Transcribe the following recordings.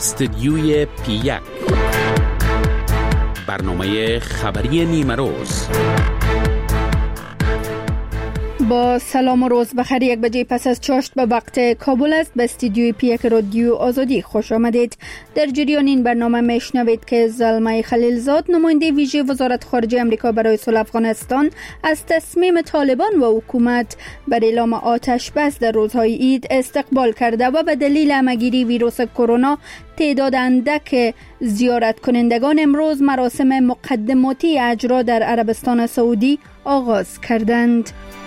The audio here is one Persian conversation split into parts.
استدیوی پی1 برنامه خبری نیمه روز. با سلام و روز بخیر. 1 بجه پس از چاشت به وقت کابل است. به استودیوی پی1 رادیو آزادی خوش آمدید. در جریان این برنامه میشنوید که زلمه خلیلزاد، نماینده ویژه وزارت خارجه آمریکا برای صلح افغانستان، از تصمیم طالبان و حکومت بر اعلام آتش بس در روزهای عید استقبال کرده و به دلیل همه‌گیری ویروس کرونا تعداد اندک زیارت کنندگان امروز مراسم مقدماتی اجرا در عربستان سعودی آغاز کردند.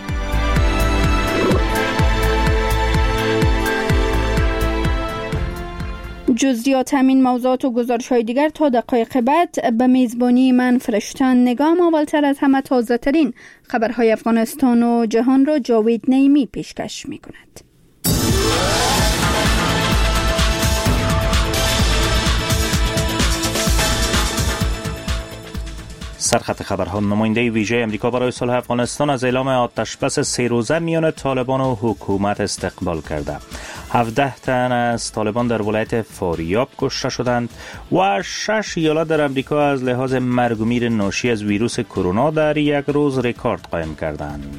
جزئیات همین موضوعات و گزارش‌های دیگر تا دقایق بعد به میزبانی من فرشتن نگام. اولتر از همه تازه ترین خبرهای افغانستان و جهان را جاوید نعیمی پیشکش می‌کند. سرخط خبرها. نماینده ویژه امریکا برای صلح افغانستان از اعلام آتشبس 3 روزه میان طالبان و حکومت استقبال کرده. 17 تن از طالبان در ولایت فاریاب کشته شدند و 6 ایالت در امریکا از لحاظ مرگ و میر ناشی از ویروس کرونا در یک روز رکورد قائم کردند.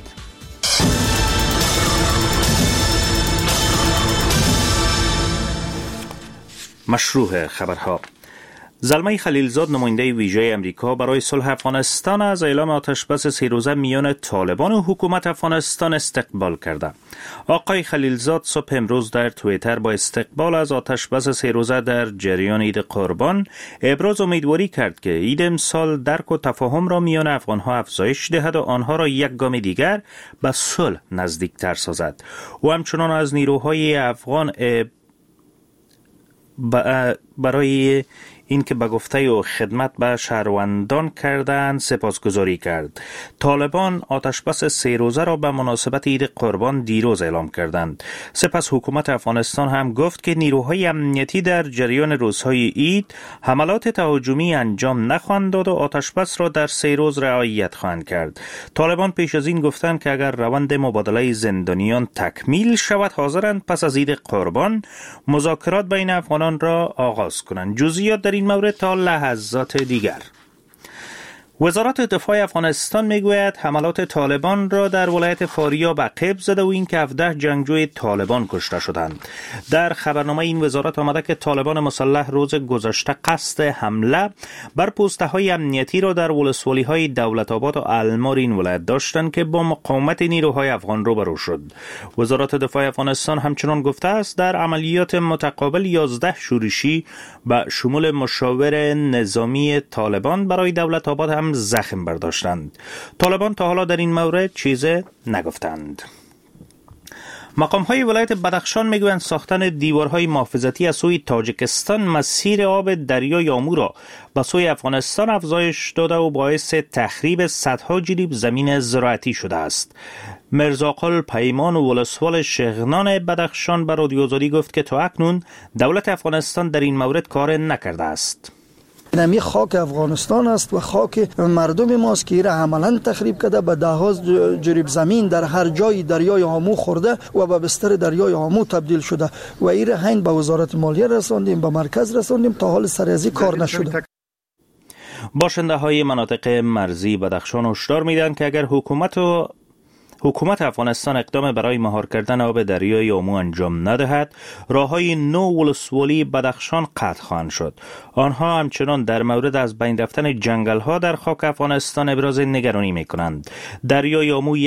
مشروع خبرها. زلمه خلیلزاد، نماینده ویژه امریکا برای صلح افغانستان، از اعلام آتشبس 3 روزه میان طالبان و حکومت افغانستان استقبال کرده. آقای خلیلزاد صبح امروز در توییتر با استقبال از آتشبس 3 روزه در جریان عید قربان ابراز امیدواری کرد که عید امسال درک و تفاهم را میان افغانها افزایش دهد و آنها را یک گام دیگر به صلح نزدیکتر سازد. و همچنان از نیروهای افغان برای این که به گفته و خدمت به شهروندان کردند سپاسگزاری کرد. طالبان آتشبس 3 روزه را به مناسبت عید قربان دیروز اعلام کردند. سپس حکومت افغانستان هم گفت که نیروهای امنیتی در جریان روزهای عید حملات تهاجمی انجام نخواهند داد و آتشبس را در 3 روز رعایت خواهند کرد. طالبان پیش از این گفتند که اگر روند مبادله زندانیان تکمیل شود حاضرند پس از عید قربان مذاکرات بین افغانان را آغاز کنند. جزئیات در این مورد تا لحظات دیگر. وزارت دفاع افغانستان میگوید حملات طالبان را در ولایت فاریاب عقب زده و این که 17 جنگجوی طالبان کشته شدند. در خبرنامه این وزارت آمده که طالبان مسلح روز گذشته قصد حمله بر پوسته‌های امنیتی را در ولسوالی‌های دولت آباد و المار این ولایت داشتند که با مقاومت نیروهای افغان روبرو شد. وزارت دفاع افغانستان همچنان گفته است در عملیات متقابل 11 شورشی به شمول مشاور نظامی طالبان برای دولت آباد هم زخم برداشتند. طالبان تا حالا در این مورد چیزی نگفتند. مقام‌های ولایت بدخشان میگویند ساختن دیوارهای محافظتی از سوی تاجیکستان مسیر آب دریای آمو را به سوی افغانستان افزایش داده و باعث تخریب صدها جریب زمین زراعتی شده است. مرزاقل پیمان و ولسوال شغنان بدخشان به رادیو آزادی گفت که تا اکنون دولت افغانستان در این مورد کار نکرده است. نمی خاک افغانستان است و خاک مردم ماست که ایره عملا تخریب کرده. به ده‌ها جریب زمین در هر جای دریای آمو خورده و به بستر دریای آمو تبدیل شده و ایره هین به وزارت مالیه رساندیم، به مرکز رساندیم، تا حال سر از این کار نشده. باشنده های مناطق مرزی بدخشان هشدار میدن که اگر حکومت افغانستان اقدام برای مهار کردن آب دریای آمو انجام ندهد، راههای نو ولسوالی بدخشان قطع خواهند شد. آنها همچنان در مورد از بین رفتن جنگل‌ها در خاک افغانستان ابراز نگرانی می‌کنند. دریای آمو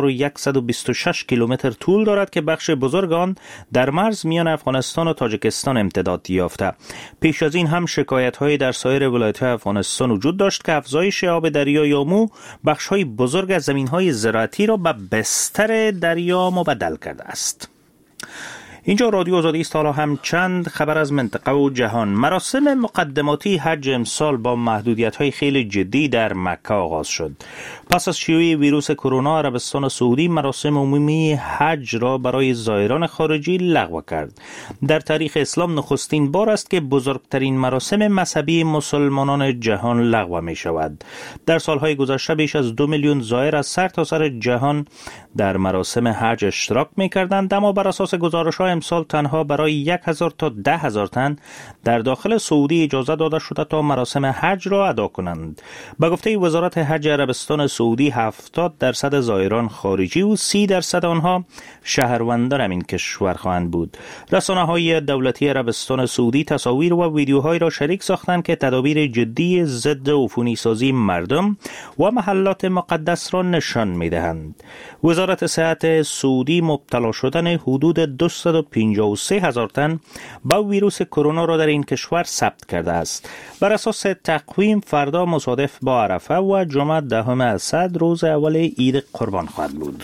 1126 کیلومتر طول دارد که بخش بزرگ آن در مرز میان افغانستان و تاجیکستان امتداد یافته. پیش از این هم شکایت‌های در سایر ولایت‌های افغانستان وجود داشت که افزایش آب دریای آمو بخش‌های بزرگ از زمین‌های زراعتی را به بستر دریا مبدل کرده است. اینجا رادیو آزادی است. حالا هم چند خبر از منطقه و جهان. مراسم مقدماتی حج امسال با محدودیت‌های خیلی جدی در مکه آغاز شد. پس از شیوع ویروس کرونا، عربستان سعودی مراسم عمومی حج را برای زائران خارجی لغو کرد. در تاریخ اسلام نخستین بار است که بزرگترین مراسم مذهبی مسلمانان جهان لغو می شود. در سالهای گذشته بیش از 2 میلیون زائر از سرتاسر جهان در مراسم حج اشتراک می کردند، اما بر اساس گزارش‌های امسال تنها برای 1000 تا 10,000 تن در داخل سعودی اجازه داده شده تا مراسم حج را ادا کنند. به گفته وزارت حج عربستان سعودی 70% زائران خارجی و 30% آنها شهروندان این کشور خواهند بود. رسانه‌های دولتی عربستان سعودی تصاویر و ویدیوهای را شریک ساختند که تدابیر جدی ضد عفونی سازی مردم و محلات مقدس را نشان می‌دهند. وزارت صحت سعودی مبتلا شدن حدود 253,000 تن با ویروس کرونا را در این کشور ثبت کرده است. بر اساس تقویم فردا مصادف با عرفه و جمعه 10 اسد روز اول عید قربان خواهد بود.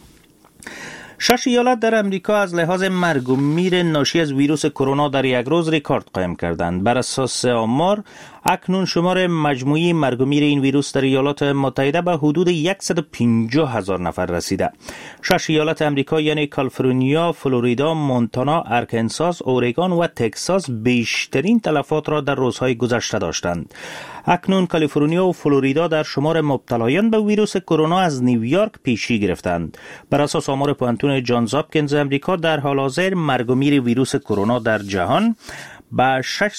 6 ایالت در امریکا از لحاظ مرگ و میر ناشی از ویروس کرونا در یک روز رکورد قائم کردند. بر اساس آمار اکنون شمار مجموعی مرگ و میر این ویروس در ایالات متحده به حدود 150,000 نفر رسیده. 6 ایالت امریکا یعنی کالیفرنیا، فلوریدا، مونتانا، ارکنساس، اورگان و تگزاس بیشترین تلفات را در روزهای گذشته داشتند. اکنون کالیفرنیا و فلوریدا در شمار مبتلایان به ویروس کرونا از نیویورک پیشی گرفتند. بر اساس آمار پوانتون جانز هاپکینز امریکا در حال حاضر مرگ و میر ویروس کرونا در جهان به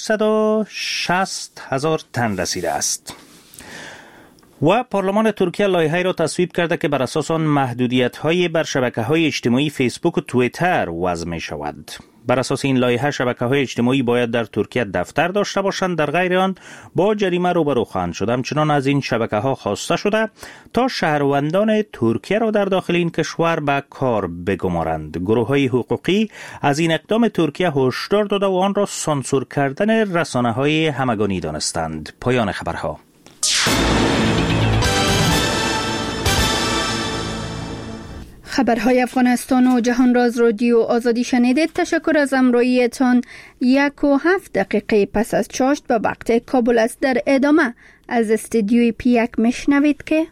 660,000 تن رسیده است. و پارلمان ترکیه لایحه‌ای را تصویب کرده که بر اساس آن محدودیت‌های بر شبکه‌های اجتماعی فیسبوک و توییتر وضع می‌شود. بر اساس این لایحه شبکه‌های اجتماعی باید در ترکیه دفتر داشته باشند، در غیر آن با جریمه روبرو خواهند شد. همچنان از این شبکه‌ها خواسته شده تا شهروندان ترکیه را در داخل این کشور به کار بگمارند. گروه‌های حقوقی از این اقدام ترکیه هشدار داده و آن را سانسور کردن رسانه‌های همگانی دانستند. پایان خبرها. خبرهای افغانستان و جهان را از رادیو آزادی شنیدید. تشکر از همراهیتان. 1.7 دقیقه پس از چاشت به وقت کابل است. در ادامه از استودیوی پیک میشنوید که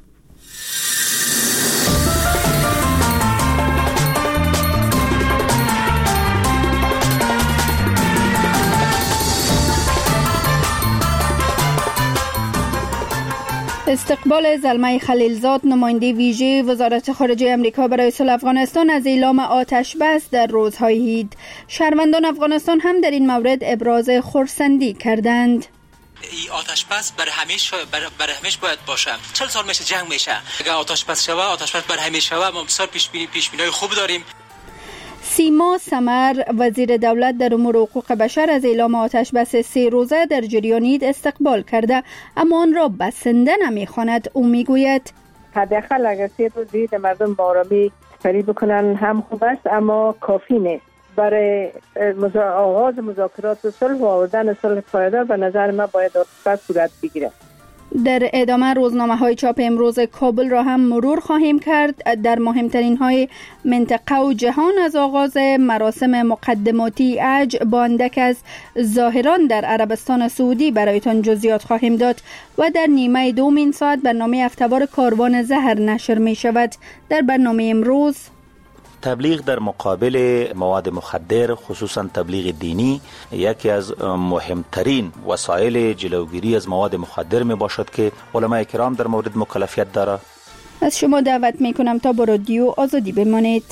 استقبال زلمه خلیلزاد، نماینده ویژه وزارت خارجه امریکا برای صلح افغانستان از اعلام آتش بس در روزهای عید. شهروندان افغانستان هم در این مورد ابراز خرسندی کردند. این آتش بس بر همیشه باید باشه. 40 سال میشه جنگ میشه. اگر آتش بس شوه، آتش بس بر همیشه شوه. ما بسیار پیشبینی‌های خوب داریم. سیما سمر وزیر دولت در امور حقوق بشر از اعلام آتش بس 3 روزه در جریان عید استقبال کرده، اما آن را بسنده نمی‌خواند. او میگوید حداقل اگر 3 روز عید مردم با آرامی سپری بکنن هم خوب است، اما کافی نیست. برای آغاز مذاکرات و صلح و آوردن صلح پایدار به نظر من باید آتش صورت بگیره. در ادامه روزنامه‌های چاپ امروز کابل را هم مرور خواهیم کرد. در مهمترین های منطقه و جهان از آغاز مراسم مقدماتی حج با اندک از ظاهران در عربستان سعودی برایتان جزئیات خواهیم داد و در نیمه دوم این ساعت برنامه هفته‌وار کاروان زهر نشر می شود. در برنامه امروز تبلیغ در مقابل مواد مخدر، خصوصا تبلیغ دینی، یکی از مهمترین وسایل جلوگیری از مواد مخدر می باشد که علماء کرام در مورد مکلفیت دارد. از شما دعوت می کنم تا با رادیو آزادی بمانید.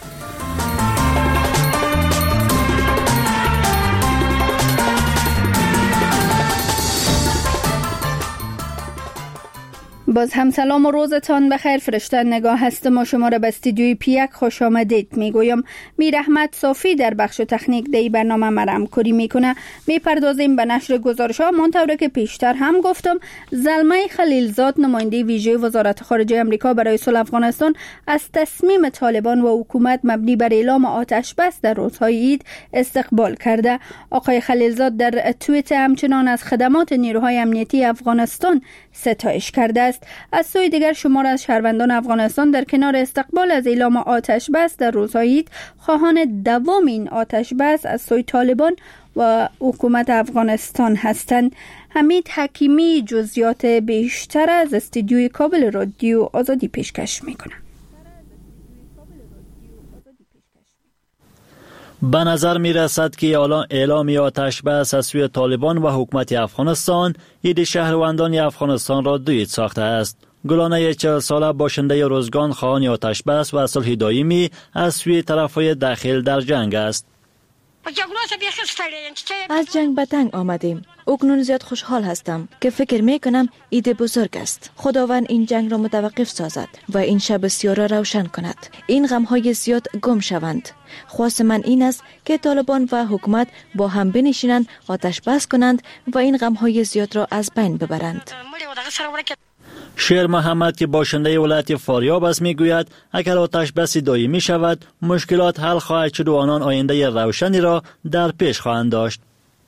باز هم سلام و روزتان بخیر. فرشته نگاه هستم و شما را به استودیوی پیک خوش آمدید میگویم. میر احمد صافی در بخش تکنیک دی برنامه مرام کری میکنه. میپردازیم به نشر گزارش‌ها. منطوری که پیشتر هم گفتم، زلمه خلیلزاد نماینده ویژه وزارت خارجه امریکا برای صلح افغانستان از تصمیم طالبان و حکومت مبنی بر اعلام آتش بس در روزهای عید استقبال کرده. آقای خلیلزاد در توییت همچنان از خدمات نیروهای امنیتی افغانستان ستایش کرده است. از سوی دیگر شمار از شهروندان افغانستان در کنار استقبال از اعلام آتش بس در روزهای عید خواهان دوام این آتش بس از سوی طالبان و حکومت افغانستان هستند. حمید حکیمی جزئیات بیشتر از استودیوی کابل رادیو آزادی پیشکش میکنه. به نظر می رسد که اعلام آتش بس از سوی طالبان و حکومت افغانستان عید شهروندان افغانستان را دویید ساخته است. گلانه 40 ساله باشنده روزگان خواهان آتش بس و صلح دائمی از سوی طرفهای داخل در جنگ است. از جنگ به تنگ آمدیم. اکنون زیاد خوشحال هستم که فکر می کنم ایده بزرگ است. خداوند این جنگ را متوقف سازد و این شب سیاه را روشن کند. این غم‌های زیاد گم شوند. خواست من این است که طالبان و حکومت با هم بنشینند، آتش بس کنند و این غم‌های زیاد را از بین ببرند. شیر محمد که باشنده ولایت فاریاب است میگوید اگر آتش بس دائمی شود مشکلات حل خواهد شد و آنان آینده روشنی را در پیش خواهند داشت.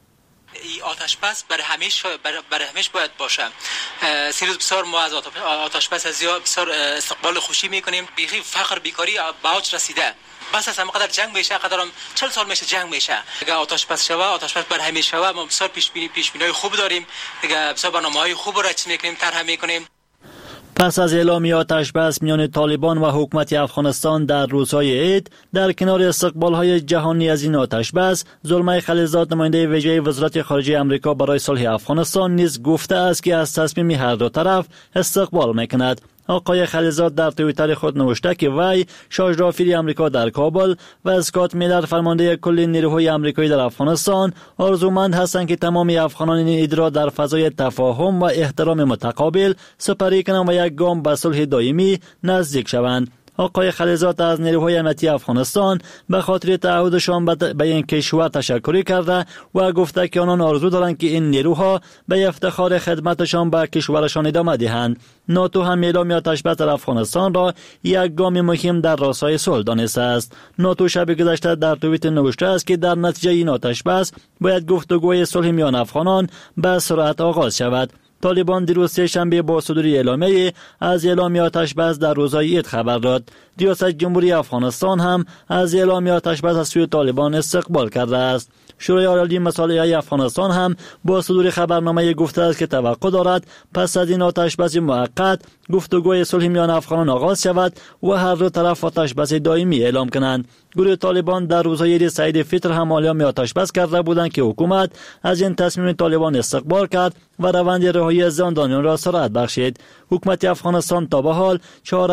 آتش بس برای همیشه باید باشه. سیروز بسیار ما از آتش بس بسیار استقبال خوشی میکنیم. بیخی فقر بیکاری به اوج رسیده. بس از همقدر جنگ میشه، قدرم 40 سال میشه جنگ میشه. اگه آتش بس شوه، آتش بس برای همیشه شوه، ما بسیار پیش بینی خوب داریم. اگه بسیار برنامه‌های خوب را رچ میکنیم، طرح میکنیم. پس از اعلام آتش بس میان طالبان و حکومت افغانستان در روزهای عید، در کنار استقبال‌های جهانی از این آتش بس، زلمه خلیلزاد نماینده ویژه وزارت خارجه آمریکا برای صلح افغانستان نیز گفته است که از تصمیم هر دو طرف استقبال میکند. آقای خلیلزاد در توییتر خود نوشته که وی شاهرافیر آمریکا در کابل و اسکات میلر فرمانده کل نیروهای آمریکایی در افغانستان آرزومند هستند که تمام افغانان این عید را در فضای تفاهم و احترام متقابل سپری کنند و یک گام به صلح دائمی نزدیک شوند. آقای خلیلزاد از نیروهای امنیتی افغانستان به خاطر تعهدشان به این کشور تشکر کرده و گفته که آنان آرزو دارند که این نیروها به افتخار خدمتشان به کشورشان ادامه دهند. ناتو هم اعلام آتش بس در افغانستان را یک گام مهم در راستای صلح دانسته است. ناتو شب گذشته در توییت نوشته است که در نتیجه این آتش بس باید گفتگوی صلح میان افغانان به سرعت آغاز شود. طالبان دیروز سه‌شنبه با صدور اعلامیه از اعلام آتش بس در روزهای عید خبر داد. ریاست جمهوری افغانستان هم از اعلام آتش بس از سوی طالبان استقبال کرده است. شورای عالی مصالحه افغانستان هم با صدور خبرنامه گفته است که توقع دارد پس از این آتش بس موقت گفتگوی صلح میان افغانان آغاز شود و هر دو طرف آتش بس دائمی اعلام کنند. گروه طالبان در روزهای عید سعید فطر هم اعلام آتش بس کرده بودند که حکومت از این تصمیم طالبان استقبال کرد و روند رهایی زندانیان را سرعت بخشید. حکومت افغانستان تا به حال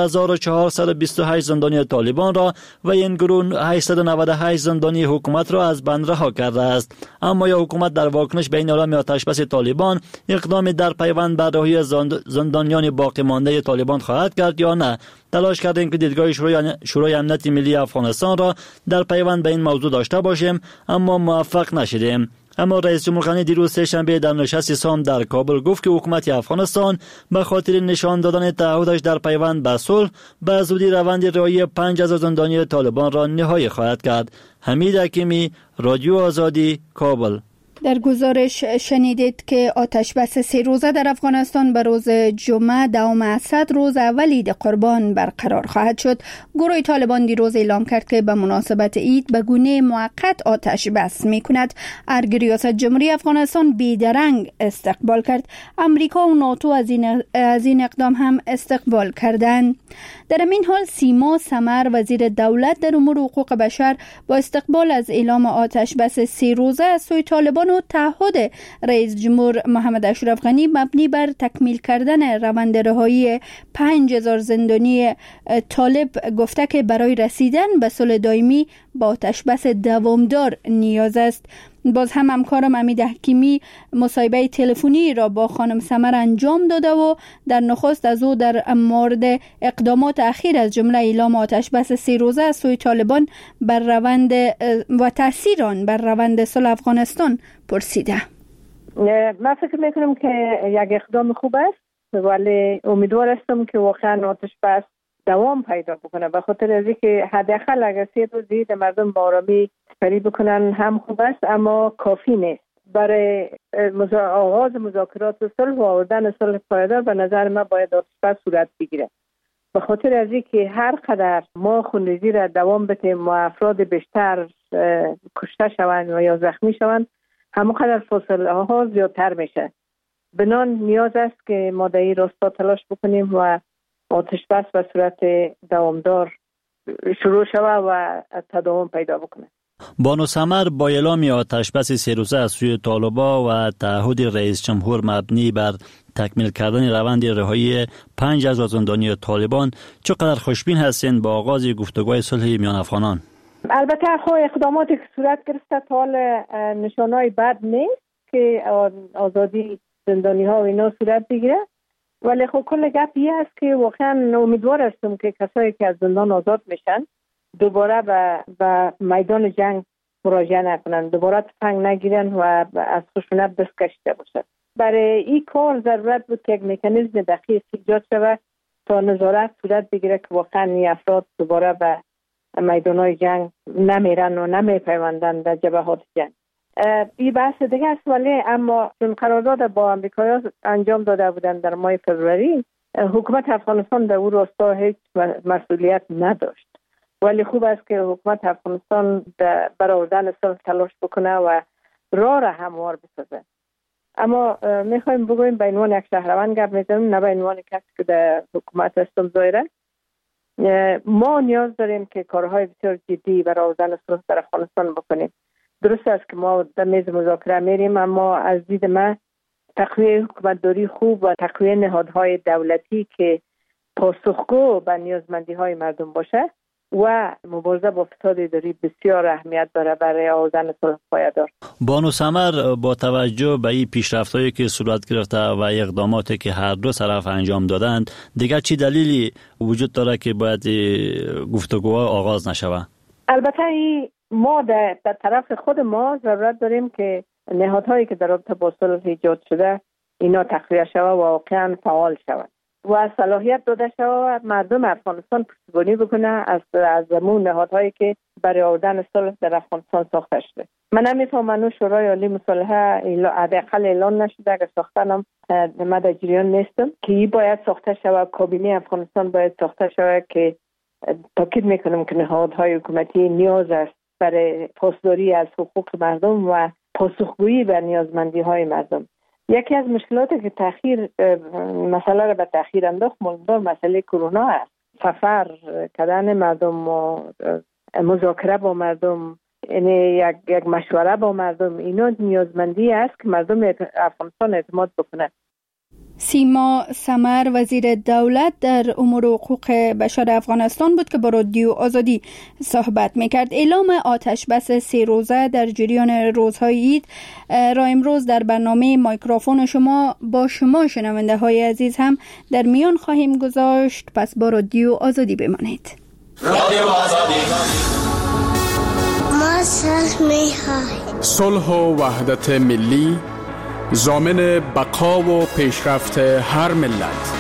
4428 زندانی طالبان را و این گروه 898 زندانی حکومت را از بند رها کرده است. اما یا حکومت در واکنش به این اعلام آتش بس طالبان اقدامی در پیوند بر رهایی زندانیان باقی مانده طالبان خواهد کرد یا نه؟ تلاش کردیم که دیدگاه شورای امنیت ملی افغانستان را در پیوند به این موضوع داشته باشیم اما موفق نشدیم. اما رئیس جمهور خانی دیروز سه‌شنبه در نشست سام در کابل گفت که حکومت افغانستان به خاطر نشان دادن تعهدش در پیوند به صلح به زودی روند رهایی 5000 زندانی طالبان را نهایی خواهد کرد. حمید حکیمی، رادیو آزادی، کابل. در گزارش شنیدید که آتش بس 3 روزه در افغانستان به روز جمعه دوم اسد روز اول عید قربان برقرار خواهد شد. گروه طالبان دیروز اعلام کرد که به مناسبت عید به گونه موقت آتش بس می کند. ارگ ریاست جمهوری افغانستان بیدرنگ استقبال کرد. امریکا و ناتو از این اقدام هم استقبال کردند. در این حال سیما سمر وزیر دولت در امور حقوق بشر با استقبال از اعلام آتش بس 3 روزه از سوی طالبان و تعهد رئیس جمهور محمد اشرف غنی مبنی بر تکمیل کردن روند رهایی 5000 زندانی طالب گفته که برای رسیدن به صلح دائمی با آتش بس دوامدار نیاز است. باز هم همکارم حمید حکیمی مصاحبه تلفنی را با خانم سمر انجام داده و در نخست از او در مورد اقدامات اخیر از جمله اعلام آتش بس 3 روزه از سوی طالبان بر روند و تاثیر آن بر روند صلح افغانستان پرسیده. من فکر میکنم که یک اقدام خوب است ولی امیدوار هستم که واقعا آتش بس دوام پیدا بکنه، به خاطر از اینکه حداقل اگر 3 روز دید مردم با آرامی سپری بکنن هم خوب است اما کافی نیست. برای آغاز مذاکرات و صلح و آوردن صلح پایدار به نظر من باید آتش بس صورت بگیره، به خاطر از اینکه هر قدر ما خونریزی را دوام بدیم و افراد بیشتر کشته شوند و یا زخمی شوند همونقدر فاصله ها زیادتر میشه. بنان نیاز است که ما در این راستا تلاش بکنیم و آتش بس به صورت دوامدار شروع شود و تداوم پیدا بکنه. بانو سمر با اعلام آتش بس 3 روزه از سوی طالبان و تعهد رئیس جمهور مبنی بر تکمیل کردن روند رهایی 5000 زندانی طالبان چقدر خوشبین هستین با آغاز گفتگوهای صلح میان افغانان؟ البته خو اقداماتی که صورت گرفته تا حال نشانهای بد نیست که آزادی زندانی ها و اینا صورت بگیره، ولی خب کل گپ این است که واقعا امیدوار هستم که کسایی که از زندان آزاد میشن دوباره به میدان جنگ مراجعه نکنن، دوباره تفنگ نگیرن و از خشونت دست کشیده باشن. برای این کار ضرورت بود که یک مکانیزم دقیق ایجاد شود تا نظارت صورت بگیره که واقعا این افراد دوباره به میدان‌های جنگ نمیرن و نمیپیوندن در جبهات جنگ. این بحث دیگه است، ولی اما چون قرارداد با امریکایی انجام داده بودن در ماه فوریه، حکومت افغانستان در اون راستا هیچ مسئولیت نداشت، ولی خوب است که حکومت افغانستان برای آوردن صلح تلاش بکنه و راه را هموار بسازه. اما میخوایم بگویم به عنوان یک شهروند گپ میزنیم، نه به عنوان کسی که در حکومت هستم ظاهرا. ما نیاز داریم که کارهای بسیار جدی برای آوردن صلح در افغانستان بکنیم. درست است که ما در میز مذاکره میریم، اما از دید من تقویه حکومتداری خوب و تقویه نهادهای دولتی که پاسخگو به نیازمندی های مردم باشه و مبارزه با فساد اداری بسیار اهمیت داره برای آوردن صلح پایدار. بانو سمر، با توجه به این پیشرفت‌هایی که صورت گرفته و اقداماتی که هر دو طرف انجام دادند، دیگر چی دلیلی وجود داره که باید گفتگوها آغاز نشود؟ البته ما در طرف خود ما ضرورت داریم که نهادهایی که در رابطه با صلح ایجاد شده اینا تقویه شود و واقعا فعال شود و صلاحیت داده شود مردم افغانستان پشتیبانی بکنه از زمون نهادهایی که برای آوردن صلح در افغانستان ساخته شده. من نمیفهمم شورای عالی مصالحه حداقل اعلان نشده، اگر ساختنم من در جریان نیستم که این باید ساخته شود. کابینه افغانستان باید ساخته شود که تاکید میکنم که نهادهای حکومتی نیاز است برای پاسداری از حقوق مردم و پاسخگویی به نیازمندی های مردم. یکی از مشکلاتی که مسئله را به تأخیر انداخت مسئله کرونا است. سفر کردن مردم و مذاکره با مردم، یعنی یک مشوره با مردم، اینا نیازمندی است که مردم افغانستان اعتماد بکنند. سیما سمر، وزیر دولت در امور حقوق بشر افغانستان بود که با رادیو آزادی صحبت میکرد. اعلام آتش بس 3 روزه در جریان روزهای عید را امروز در برنامه مایکروفون شما با شما شنونده های عزیز هم در میان خواهیم گذاشت، پس با رادیو آزادی بمانید. رادیو آزادی. ما صلح می‌خواهیم. صلح و وحدت ملی ضامن بقا و پیشرفت هر ملت.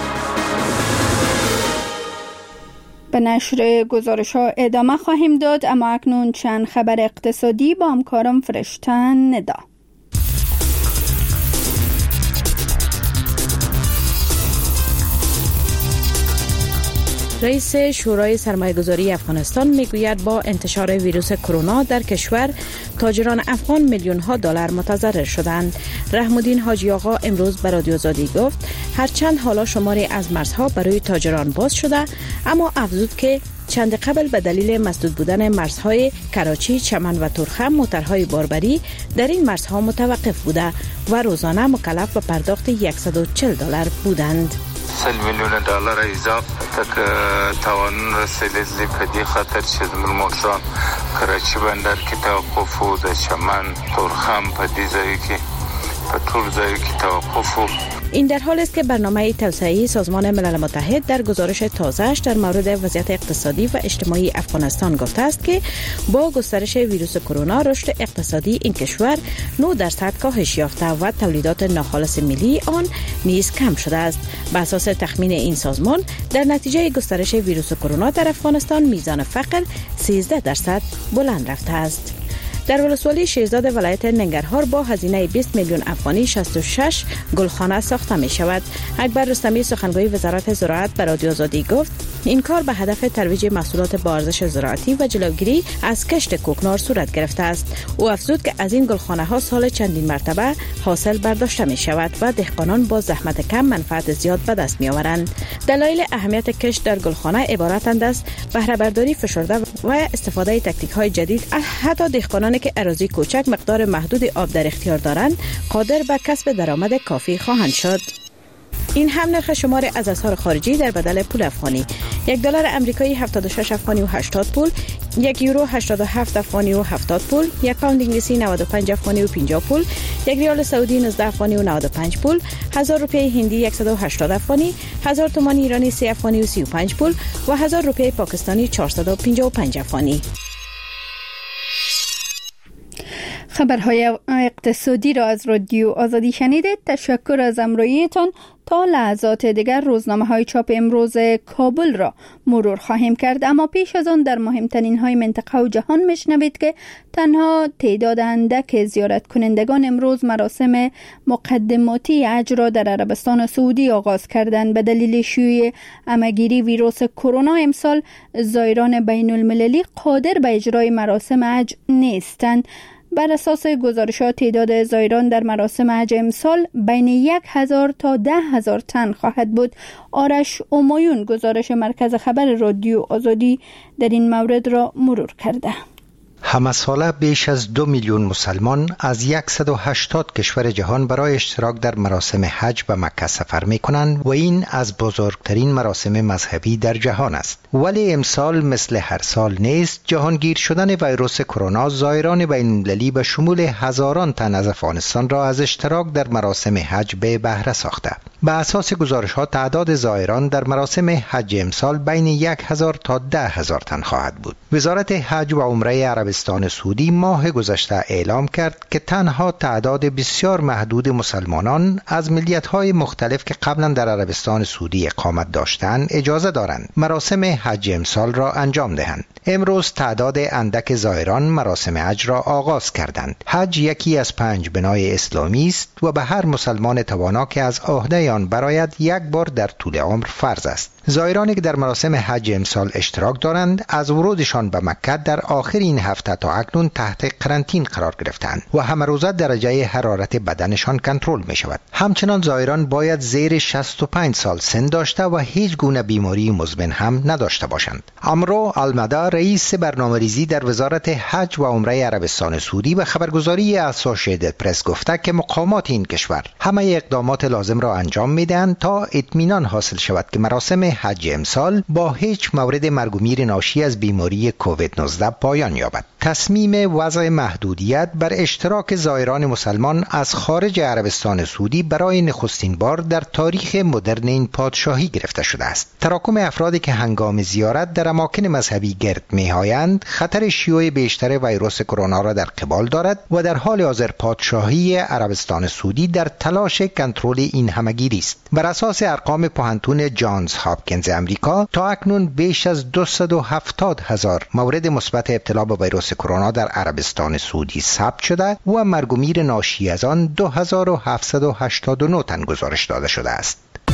به نشر گزارش ها ادامه خواهیم داد، اما اکنون چند خبر اقتصادی با همکارم فرشتن ندا. رئیس شورای سرمایه‌گذاری افغانستان میگوید با انتشار ویروس کرونا در کشور تاجران افغان میلیون‌ها دلار متضرر شدند. رحم الدین حاجی آقا امروز به رادیو آزادی گفت هرچند حالا شماری از مرزها برای تاجران باز شده، اما افزود که چند قبل به دلیل مسدود بودن مرزهای کراچی، چمن و ترخم موترهای باربری در این مرزها متوقف بوده و روزانه مکلف به پرداخت $140 بودند. 100 میلیون دلار اضافه تک توان رسیدلی په دې خاطر چې زموږ موټران کراچي بندر کې توقف و، د چمن تورخم په دې ځای کې په ټول ځای کې توقف و. این در حالی است که برنامه توسعه‌ای سازمان ملل متحد در گزارش تازه‌اش در مورد وضعیت اقتصادی و اجتماعی افغانستان گفته است که با گسترش ویروس کرونا رشد اقتصادی این کشور 9% کاهش یافته و تولیدات ناخالص ملی آن نیز کم شده است. بر اساس تخمین این سازمان در نتیجه گسترش ویروس کرونا در افغانستان میزان فقر 13% بلند رفته است. در ولسوالی شیرزاد ولایت ننگرهار با هزینه 20 میلیون افغانی 66 گلخانه ساخته می شود. اکبر رستمی سخنگوی وزارت زراعت به رادیو آزادی گفت این کار به هدف ترویج محصولات با ارزش زراعتی و جلوگیری از کشت کوکنار صورت گرفته است. او افزود که از این گلخانه ها سال چندین مرتبه حاصل برداشته می شود و دهقانان با زحمت کم منفعت زیاد به دست می آورند. دلایل اهمیت کشت در گلخانه عبارتند از بهره برداری فشرده و استفاده تکنیک های جدید. حتی دهقانان که اراضی کوچک مقدار محدود آب در اختیار دارند قادر به کسب درآمد کافی خواهند شد. این هم نرخ شمار از اسعار خارجی در بدل پول افغانی. یک دلار امریکایی 76 افغانی و 80 پول، یک یورو 87 افغانی و 70 پول، یک پوند انگلیسی 95 افغانی و 50 پول، یک ریال سعودی 19 افغانی و 95 پول، 1000 روپیه هندی 180 افغانی، 1000 تومان ایرانی 3 افغانی و 35 پول و 1000 روپیه پاکستانی 455 افغانی. خبرهای اقتصادی را از رادیو آزادی شنیدید. تشکر از همراهیتان. تا لحظات دیگر روزنامه‌های چاپ امروز کابل را مرور خواهیم کرد، اما پیش از آن در مهمترین های منطقه و جهان میشنوید که تنها تعداد اندک زیارت کنندگان امروز مراسم مقدماتی حج را در عربستان سعودی آغاز کردند. به دلیل شیوع همه‌گیری ویروس کرونا امسال زائران بین المللی قادر به اجرای مراسم حج نیستند. بر اساس گزارشات تعداد زائران در مراسم حج امسال بین 1000 تا 10,000 تن خواهد بود. آرش امایون گزارش مرکز خبر رادیو آزادی در این مورد را مرور کرده. همه ساله بیش از 2 میلیون مسلمان از 180 کشور جهان برای اشتراک در مراسم حج به مکه سفر می کنند و این از بزرگترین مراسم مذهبی در جهان است. ولی امسال مثل هر سال نیست. جهانگیر شدن ویروس کرونا زائران بین المللی به شمول هزاران تن از افغانستان را از اشتراک در مراسم حج به بهره ساخته. به اساس گزارش‌ها تعداد زائران در مراسم حج امسال بین 1000 تا 10,000 تن خواهد بود. وزارت حج و عمره عربستان سعودی ماه گذشته اعلام کرد که تنها تعداد بسیار محدود مسلمانان از ملیت‌های مختلف که قبلا در عربستان سعودی اقامت داشتند اجازه دارند مراسم حج امسال را انجام دهند. امروز تعداد اندک زائران مراسم حج را آغاز کردند. حج یکی از 5 بنای اسلامی است و به هر مسلمان توانا که از عهده آن برآید یک بار در طول عمر فرض است. زائرانی که در مراسم حج امسال اشتراک دارند از ورودشان به مکه در آخر این هفته تا اکنون تحت قرنطینه قرار گرفتند و همه روزه درجه حرارت بدنشان کنترل می شود. همچنان زائران باید زیر 65 سال سن داشته و هیچ گونه بیماری مزمن هم نداشته باشند. امرو المدا رئیس برنامه‌ریزی در وزارت حج و عمره عربستان سعودی به خبرگزاری اسوسییتد پرس گفته که مقامات این کشور همه اقدامات لازم را انجام میدهند تا اطمینان حاصل شود که مراسم حج امسال با هیچ مورد مرگ و میر ناشی از بیماری کووید 19 پایان یابد. تصمیم وضع محدودیت بر اشتراک زائران مسلمان از خارج عربستان سعودی برای نخستین بار در تاریخ مدرن این پادشاهی گرفته شده است. تراکم افرادی که هنگام زیارت در اماکن مذهبی گرد می‌آیند خطر شیوع بیشتر ویروس کرونا را در قبال دارد و در حال حاضر پادشاهی عربستان سعودی در تلاش کنترل این همه‌گیری است. بر اساس ارقام پوهنتون جانز هاپکینز امریکا تا اکنون بیش از 270,000 مورد مثبت ابتلا به ویروس کرونا در عربستان سعودی ثبت شده و مرگ و میر ناشی از آن 2789 تن گزارش داده شده است.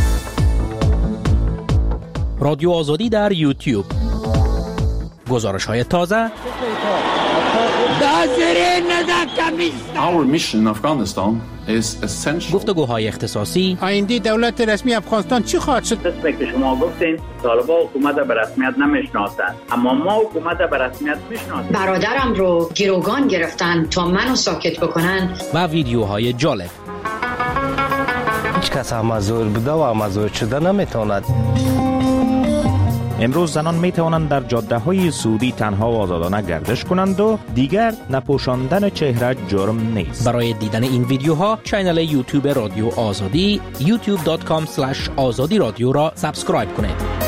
رادیو آزادی در یوتیوب. گزارش‌های تازه. Our mission in Afghanistan is essential. گفتگوهای اختصاصی. آینده دولت رسمی افغانستان چی خواهد شد؟ مثل که شما گفتین طالبان حکومت به رسمیت نمیشناسند، اما ما حکومت به رسمیت میشناسیم. برادرم رو گروگان گرفتن تا منو ساکت بکنن. و ویدیوهای جالب. هیچ کس مزور بوده و مزور شده نمیتواند. امروز زنان می توانند در جاده های سعودی تنها و آزادانه گردش کنند و دیگر نپوشاندن چهره جرم نیست. برای دیدن این ویدیوها کانال یوتیوب رادیو آزادی youtube.com/azadi رادیو را سابسکرایب کنید.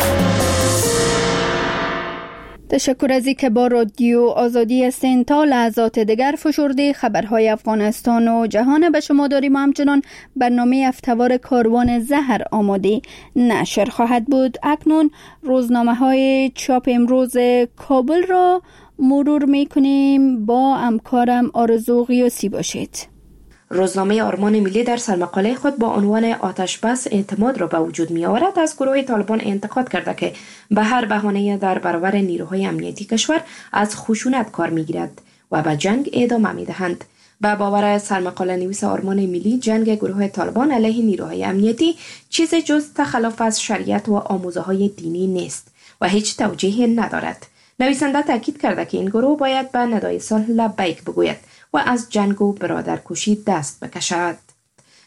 تشکر از اینکه با رادیو آزادی هستین. تا لحظات دیگر فشرده خبرهای افغانستان و جهان به شما داریم. همچنان برنامه هفته‌وار کاروان زهر آماده نشر خواهد بود. اکنون روزنامه های چاپ امروز کابل را مرور میکنیم. با همکارم آرزو قیاسی باشید. روزنامه آرمان ملی در سرمقاله خود با عنوان آتش بس اعتماد را به وجود می آورد از گروه طالبان انتقاد کرده که به هر بهانه در برابر نیروهای امنیتی کشور از خشونت کار می گیرد و به جنگ ادامه می دهند. به باور سرمقاله نویس آرمان ملی، جنگ گروه طالبان علیه نیروهای امنیتی چیز جز تخلف از شریعت و آموزه های دینی نیست و هیچ توجیهی ندارد. نویسنده تاکید کرده که این گروه باید به ندای صلح لبیک بگوید و از جنگ و برادرکشی دست بکشد.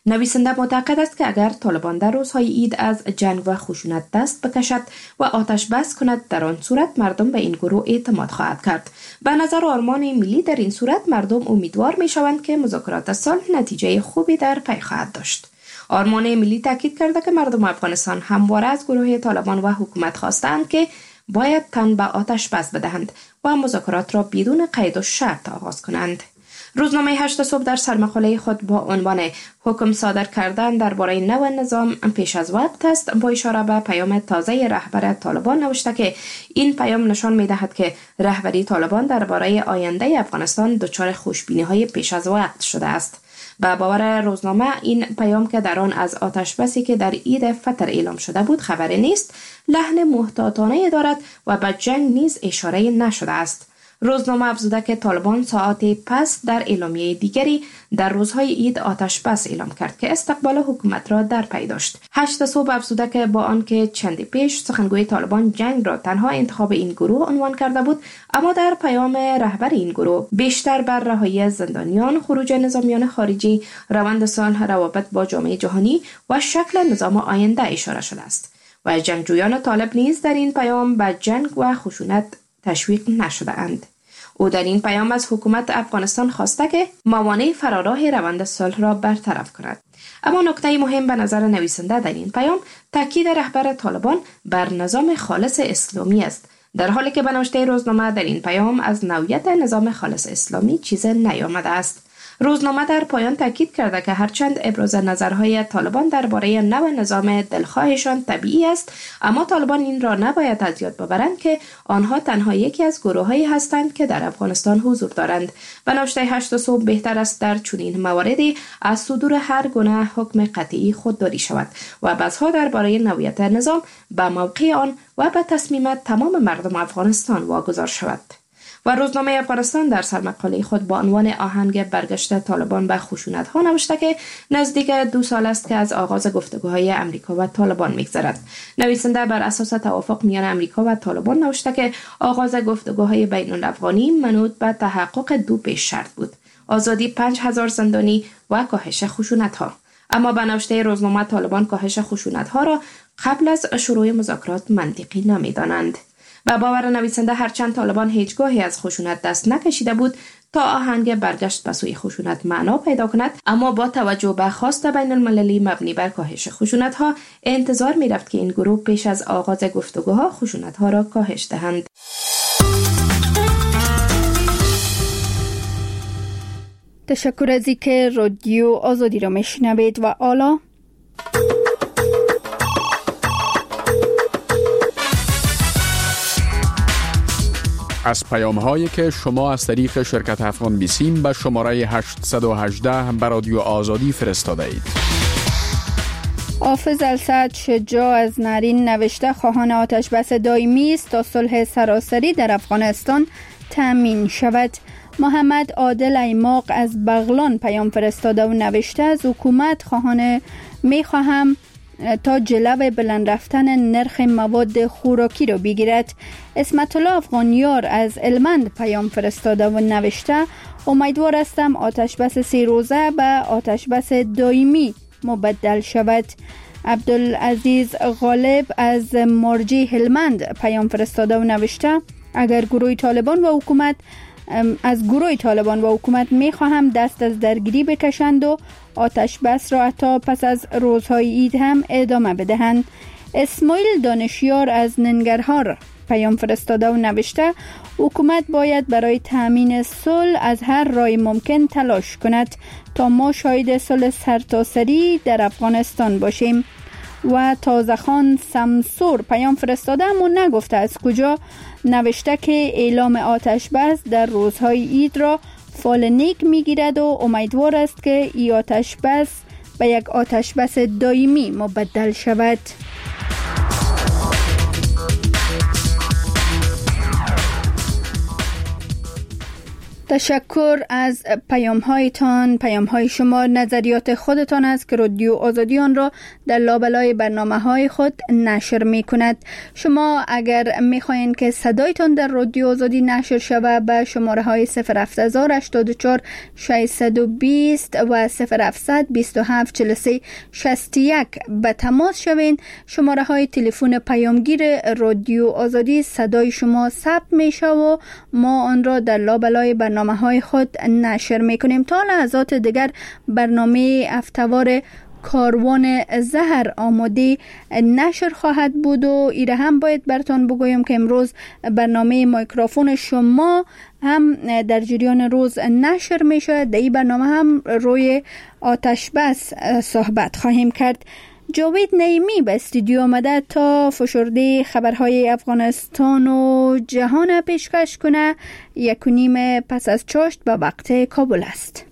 نویسنده معتقد است که اگر طالبان در روزهای عید از جنگ و خشونت دست بکشد و آتش بس کند، در آن صورت مردم به این گروه اعتماد خواهد کرد. به نظر آرمان ملی در این صورت مردم امیدوار می شوند که مذاکرات صلح نتیجه خوبی در پی خواهد داشت. آرمان ملی تاکید کرده که مردم افغانستان همواره از گروه طالبان و حکومت خواستند که باید تن به آتش بس بدهند و مذاکرات را بدون قید و شرط آغاز کنند. روزنامه 8 صبح در سرمقاله خود با عنوان حکم صادر کردن درباره نو نظام پیش از وقت است، با اشاره به پیام تازه رهبر طالبان نوشته که این پیام نشان می‌دهد که رهبری طالبان درباره آینده افغانستان دچار خوشبینی‌های پیش از وقت شده است. به باور روزنامه این پیام که در آن از آتش بسی که در عید فطر اعلام شده بود خبری نیست، لحن محتاطانه دارد و به جنگ نیز اشاره نشده است. روزنامه افزوده که طالبان ساعتی پس در اعلامیه دیگری در روزهای عید آتش بس اعلام کرد که استقبال حکومت را در پی داشت. 8 صبح افزوده که با آنکه چندی پیش سخنگوی طالبان جنگ را تنها انتخاب این گروه عنوان کرده بود، اما در پیام رهبر این گروه بیشتر بر رهایی زندانیان، خروج نظامیان خارجی، روند صلح، روابط با جامعه جهانی و شکل نظام آینده اشاره شده است و جنگجویان طالب نیز در این پیام به جنگ و خشونت تشویق نشده اند. او در این پیام از حکومت افغانستان خواسته که موانع فراراه روند صلح را برطرف کند. اما نکته مهم به نظر نویسنده در این پیام تاکید رهبر طالبان بر نظام خالص اسلامی است، در حالی که به نوشته روزنامه در این پیام از نوعیت نظام خالص اسلامی چیز نیامده است. روزنامه در پایان تاکید کرده که هرچند ابراز نظرهای طالبان درباره نوع نظام دلخواهشان طبیعی است، اما طالبان این را نباید از یاد ببرند که آنها تنها یکی از گروه‌هایی هستند که در افغانستان حضور دارند. به نوشته 8 صبح بهتر است در چنین مواردی از صدور هر گونه حکم قطعی خودداری شود و بحث‌ها درباره نوعیت نظام به موقع آن و به تصمیم تمام مردم افغانستان واگذار شود. و روزنامه افغانستان در سرمقاله خود با عنوان آهنگ برگشت طالبان به خشونت‌ها نوشته که نزدیک 2 سال است که از آغاز گفتگوهای امریکا و طالبان می‌گذرد. نویسنده بر اساس توافق میان امریکا و طالبان نوشته که آغاز گفتگوهای بین‌الافغانی منوط به تحقق 2 پیش شرط بود: آزادی 5000 زندانی و کاهش خشونت‌ها. اما به نوشته روزنامه طالبان کاهش خشونت‌ها را قبل از شروع مذاکرات منطقی نمی‌دانند. و باور نویسنده هرچند طالبان هیچگاهی از خشونت دست نکشیده بود تا آهنگ برگشت به سوی خشونت معنا پیدا کند، اما با توجه به خواست بین المللی مبنی بر کاهش خشونت ها انتظار می رفت که این گروه پیش از آغاز گفتگوها خشونت ها را کاهش دهند. تشکر از اینکه رادیو آزادی را میشنوید و حالا از پیام هایی که شما از طریق شرکت افغان بیسیم به شماره 818 به رادیو آزادی فرستاده اید. حافظ السعد شجاع از نارین نوشته خواهان آتش بس دائمی است تا صلح سراسری در افغانستان تامین شود. محمد عادل ایماق از بغلان پیام فرستاده و نوشته از حکومت میخواهم تا جلو بلند رفتن نرخ مواد خوراکی را بگیرد. اسمت الله افغانیار از هلمند پیام فرستاده و نوشته امیدوار هستم آتش بس 3 روزه به آتش بس دائمی مبدل شود. عبدالعزیز غالب از مرجی هلمند پیام فرستاده و نوشته اگر گروه طالبان و حکومت میخواهم دست از درگیری بکشند و آتش بس را حتی پس از روزهای عید هم ادامه بدهند. اسماعیل دانشیار از ننگرهار پیام فرستاده و نوشته حکومت باید برای تامین صلح از هر راه ممکن تلاش کند تا ما شاهد صلح سرتاسری در افغانستان باشیم. و تازخان سمسور پیام فرستاده اما نگفته از کجا نوشته که اعلام آتش بس در روزهای عید را فال نیک میگیرد و امیدوار است که این آتش بس به یک آتش بس دائمی مبدل شود. تشکر از پیام های شما. نظریات خودتان است که رادیو آزادی آن را در لابلای برنامه های خود نشر می کند. شما اگر می خواهید که صدایتان در رادیو آزادی نشر شود به شماره های 07084 620 و 0727 43 61 به تماس شوین. شماره های تلفن پیامگیر رادیو آزادی صدای شما ثبت می شود و ما آن را در لابلای برنامه های خود نشر میکنیم. تا لحظات دیگر برنامه هفته‌وار کاروان زهر آماده نشر خواهد بود و ایره هم باید براتون بگویم که امروز برنامه میکروفون شما هم در جریان روز نشر میشه. در این برنامه هم روی آتش بس صحبت خواهیم کرد. جاوید نعیمی به استودیو آمده تا فشرده خبرهای افغانستان و جهان پیشکش کنه. 1:30 پس از چاشت به وقت کابل است.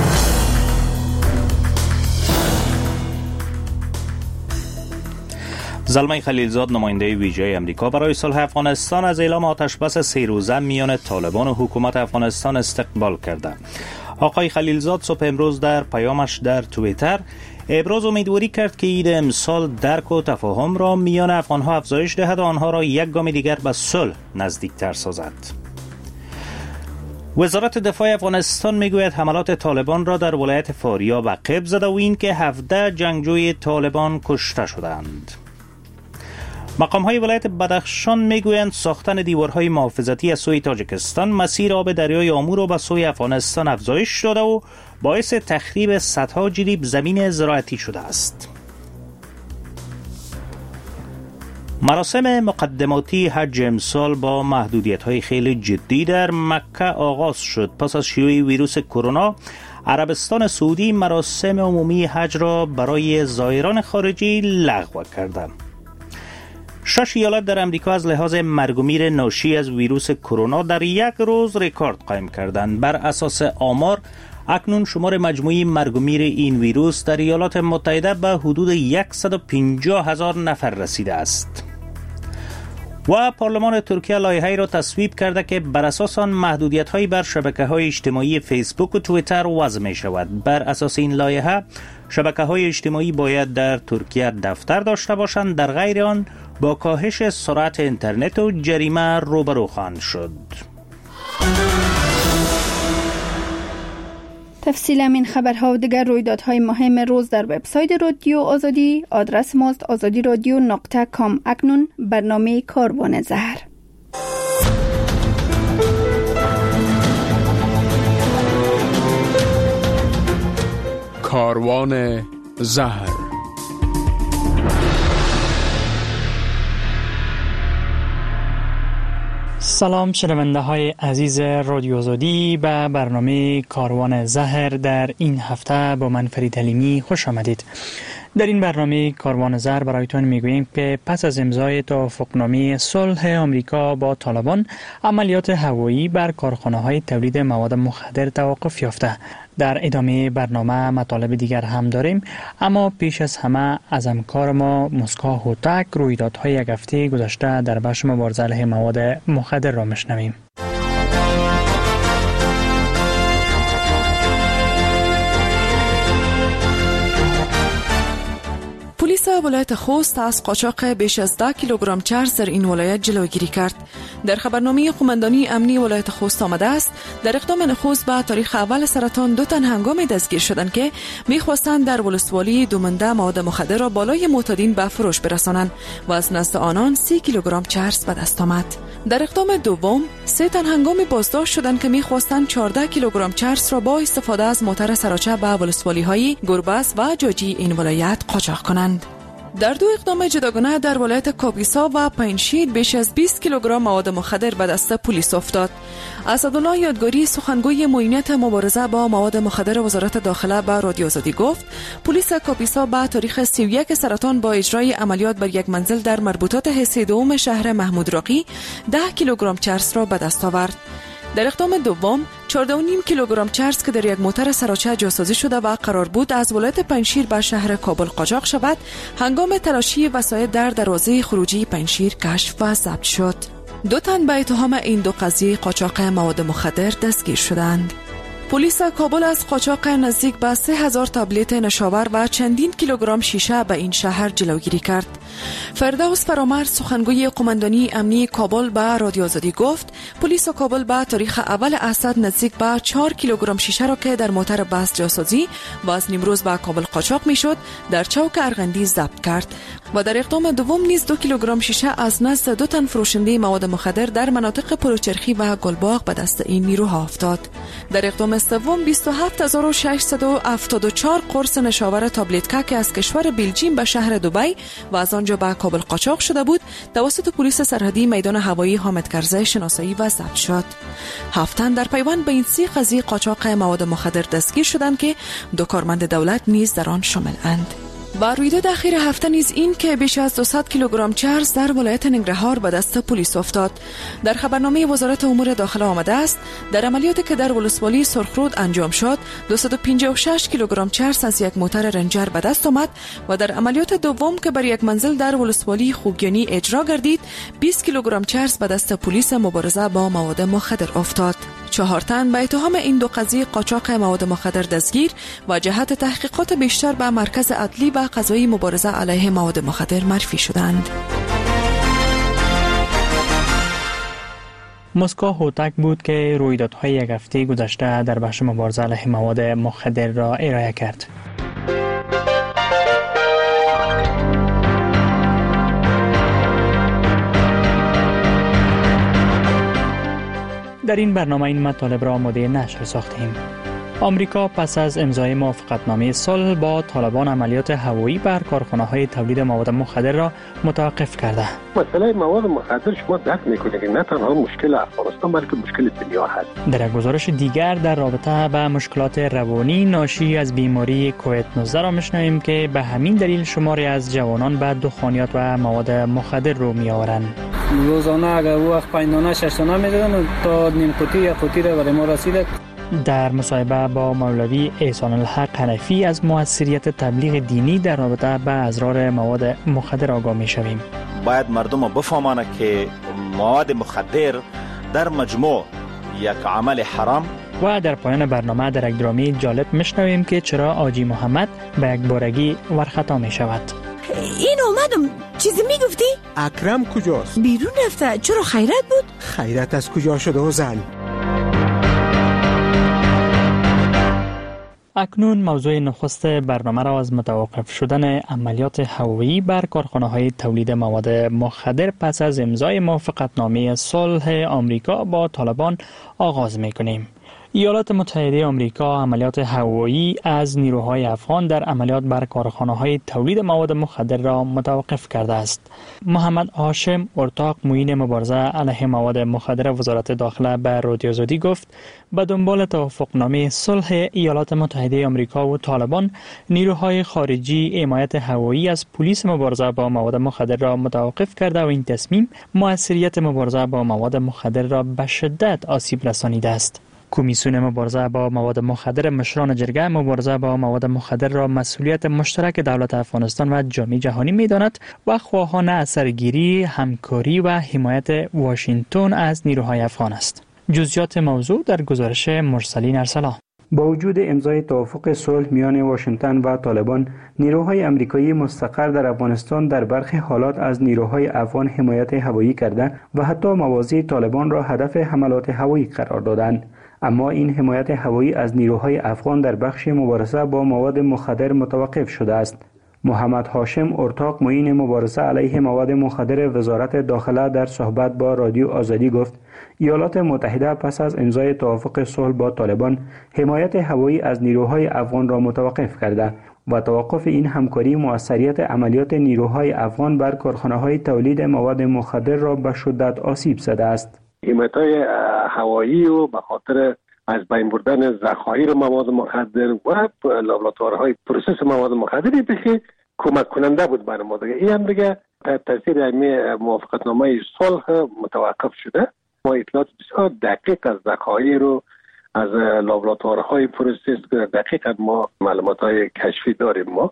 زلمه خلیلزاد نماینده ویژه امریکا برای صلح افغانستان از اعلام آتش بس 3 روزه میان طالبان و حکومت افغانستان استقبال کرده. آقای خلیلزاد صبح امروز در پیامش در توییتر ابراز امیدواری کرد که عید امسال درک و تفاهم را میان افغانها افزایش دهد و آنها را یک گام دیگر به صلح نزدیکتر سازد. وزارت دفاع افغانستان میگوید حملات طالبان را در ولایت فاریاب عقب زده و این که 17 جنگجوی طالبان کشته شدند. مقام‌های ولایت بدخشان میگویند ساختن دیوارهای محافظتی از سوی تاجیکستان مسیر آب دریای آمو را به سوی افغانستان افزایش داده و باعث تخریب صدها جریب زمین زراعتی شده است. مراسم مقدماتی حج امسال با محدودیت‌های خیلی جدی در مکه آغاز شد. پس از شیوع ویروس کرونا، عربستان سعودی مراسم عمومی حج را برای زائران خارجی لغو کرده. 6 ایالت در امریکا از لحاظ مرگ و میر ناشی از ویروس کرونا در یک روز رکورد قائم کردند. بر اساس آمار اکنون شمار مجموعی مرگ و میر این ویروس در ایالات متحده به حدود 150,000 نفر رسیده است. و پارلمان ترکیه لایحه‌ای را تصویب کرده که بر اساس آن محدودیت‌هایی بر شبکه‌های اجتماعی فیسبوک و توییتر وضع می‌شود. بر اساس این لایحه شبکه‌های اجتماعی باید در ترکیه دفتر داشته باشند، در غیر آن با کاهش سرعت اینترنت و جریمه روبرو خواهند شد. تفصیل این خبرها و دیگر رویدادهای مهم روز در وبسایت رادیو آزادی. آدرس ماست azadiradio.com. اکنون برنامه کاروان زهر. کاروان زهر. سلام شنونده های عزیز رادیو آزادی، به برنامه کاروان زهر در این هفته با من فرید حلیمی خوش آمدید. در این برنامه کاروان زهر برایتان میگوییم که پس از امضای توافقنامه صلح آمریکا با طالبان، عملیات هوایی بر کارخانه‌های تولید مواد مخدر توقف یافته. در ادامه برنامه مطالب دیگر هم داریم، اما پیش از همه از همکار ما مسکا هوتک رویدادهای یک هفته گذشته در بخش مبارزه علیه مواد مخدر را میشنویم. پلیس ولایت خوست از قاچاق بیش از 10 کیلوگرم چرس در این ولایت جلوگیری کرد. در خبرنامه قماندانی امنی ولایت خوست آمده است در اقدام نخست به تاریخ اول سرطان 2 تن هنگامی دستگیر شدند که می‌خواستند در ولسوالی دومنده مواد مخدر را بالای معتادین به فروش برسانند و از نزد آنان 30 کیلوگرم چرس به دست آمد. در اقدام دوم 3 تن هنگامی بازداشت شدند که می‌خواستند 14 کیلوگرم چرس را با استفاده از موتر سراچه به ولسوالی‌های گربز و جاجی این ولایت قاچاق کنند. در 2 اقدام جداگانه در ولایت کاپیسا و پنجشیر بیش از 20 کیلوگرم مواد مخدر به دست پلیس افتاد. اسدالله یادگاری سخنگوی معینیت مبارزه با مواد مخدر وزارت داخله به رادیو آزادی گفت پلیس کاپیسا به تاریخ 31 سرطان با اجرای عملیات بر یک منزل در مربوطات حصه دوم شهر محمود راقی 10 کیلوگرم چرس را به دست آورد. در اقدام دوم 14.5 کیلوگرم چرس که در یک موتر سراچه جاسازی شده و قرار بود از ولایت پنجشیر به شهر کابل قاچاق شود، هنگام تلاشی وسایل در دروازه خروجی پنجشیر کشف و ضبط شد. 2 تن به اتهام این 2 قضیه قاچاق مواد مخدر دستگیر شدند. پلیس کابل از قاچاق نزدیک به 3000 تابلت نشاور و چندین کیلوگرم شیشه به این شهر جلوگیری کرد. فردوس فرامرد سخنگوی قماندانی امنی کابل به رادیو آزادی گفت پلیس کابل به تاریخ اول اسد نزدیک به 4 کیلوگرم شیشه را که در موتر بس جاسازی و از نیمروز به کابل قاچاق میشد در چوک ارغندی ضبط کرد و در اقدام دوم نیز 2 کیلوگرم شیشه از نزد 2 تن فروشنده مواد مخدر در مناطق پلوچرخی و گلباغ به دست این نیروها افتاد. در اقدام سوم 27674 قرص نشاور تابلت که از کشور بلژیم به شهر دبی و از آنجا به کابل قاچاق شده بود توسط پلیس سرحدی میدان هوایی حامد کرزی شناسایی و ضبط شد. 7 تن در پیوند به این 3 قضیه قاچاق مواد مخدر دستگیر شدند که 2 کارمند دولت نیز در آن شامل اند. و رویداد اخیر هفته نیز این که بیش از 200 کیلوگرم چرس در ولایت ننگرهار به دست پلیس افتاد. در خبرنامه وزارت امور داخله آمده است در عملیاتی که در ولسوالی سرخرود انجام شد 256 کیلوگرم چرس از یک موتر رنجر به دست آمد و در عملیات دوم که بر یک منزل در ولسوالی خوگیانی اجرا گردید 20 کیلوگرم چرس به دست پلیس مبارزه با مواد مخدر افتاد. 4 تن به اتهام این 2 قضیه قاچاق مواد مخدر دستگیر و جهت تحقیقات بیشتر به مرکز عدلی و قضایی مبارزه علیه مواد مخدر معرفی شدند. مسکو هوتک بود که رویدادهای یک هفته گذشته در بخش مبارزه علیه مواد مخدر را ارائه کرد. در این برنامه این مطالب را آماده نشر ساختیم. آمریکا پس از امضای موافقتنامه صلح با طالبان عملیات هوایی بر کارخانه‌های تولید مواد مخدر را متوقف کرده. مسئله مواد مخدر شما درک می‌کنید که نه تنها مشکل افغانستان بلکه مشکل دنیا هست. در یک گزارش دیگر در رابطه با مشکلات روانی ناشی از بیماری کووید 19 را می‌شنویم که به همین دلیل شماری از جوانان به دخانیات و مواد مخدر رو می‌آورند. روزانه اگر وقت پایانه ششانه می‌دادن تا نیم قوطی یا قوطی را برای ما رسید. در مصاحبه با مولوی احسان الحق حنفی از موثریت تبلیغ دینی در رابطه با اضرار مواد مخدر آگاه می‌شویم. باید مردم بفهمند که مواد مخدر در مجموع یک عمل حرام. و در پایان برنامه در یک درامی جالب می‌شنویم که چرا آجی محمد به یک بارگی ورخطا می‌شود. این اومدم چیزی میگفتی؟ اکرم کجاست؟ بیرون رفته. چرا خیرت بود؟ خیرت از کجا شده و زن؟ اکنون موضوع نخست برنامه را از متوقف شدن عملیات هوایی بر کارخانه‌های تولید مواد مخدر پس از امضای موافقتنامه صلح آمریکا با طالبان آغاز می‌کنیم. ایالات متحده آمریکا عملیات هوایی از نیروهای افغان در عملیات بر کارخانه‌های تولید مواد مخدر را متوقف کرده است. محمد هاشم ارتاق معین مبارزه علیه مواد مخدر وزارت داخله به رادیو آزادی گفت به دنبال توافقنامه صلح ایالات متحده آمریکا و طالبان نیروهای خارجی حمایت هوایی از پلیس مبارزه با مواد مخدر را متوقف کرده و این تصمیم موثریت مبارزه با مواد مخدر را به شدت آسیب رسانیده است. کمیسیون مبارزه با مواد مخدر مشران جرگه مبارزه با مواد مخدر را مسئولیت مشترک دولت افغانستان و جامعه جهانی می‌داند و خواهان اثرگیری، همکاری و حمایت واشنگتن از نیروهای افغان است. جزئیات موضوع در گزارش مرسلین ارسلا. با وجود امضای توافق صلح میان واشنگتن و طالبان، نیروهای آمریکایی مستقر در افغانستان در برخی حالات از نیروهای افغان حمایت هوایی کرده و حتی مواضع طالبان را هدف حملات هوایی قرار دادند. اما این حمایت هوایی از نیروهای افغان در بخش مبارزه با مواد مخدر متوقف شده است. محمد هاشم ارتاق معین مبارزه علیه مواد مخدر وزارت داخله در صحبت با رادیو آزادی گفت ایالات متحده پس از امضای توافق صلح با طالبان حمایت هوایی از نیروهای افغان را متوقف کرده و توقف این همکاری موثریت عملیات نیروهای افغان بر کارخانه‌های تولید مواد مخدر را به شدت آسیب زده است. حمایت‌های هوایی و به خاطر از بین بردن ذخایر مواد مخدر و لابراتوارهای پروسس مواد مخدری بخی کمک کننده بود برای ما دیگه. این هم دیگه تاثیر موافقتنامه صلح متوقف شده. ما اطلاعات بسیار دقیق از ذخایر رو از لابراتوارهای پروسس دقیق ما معلومات‌های کشفی داریم ما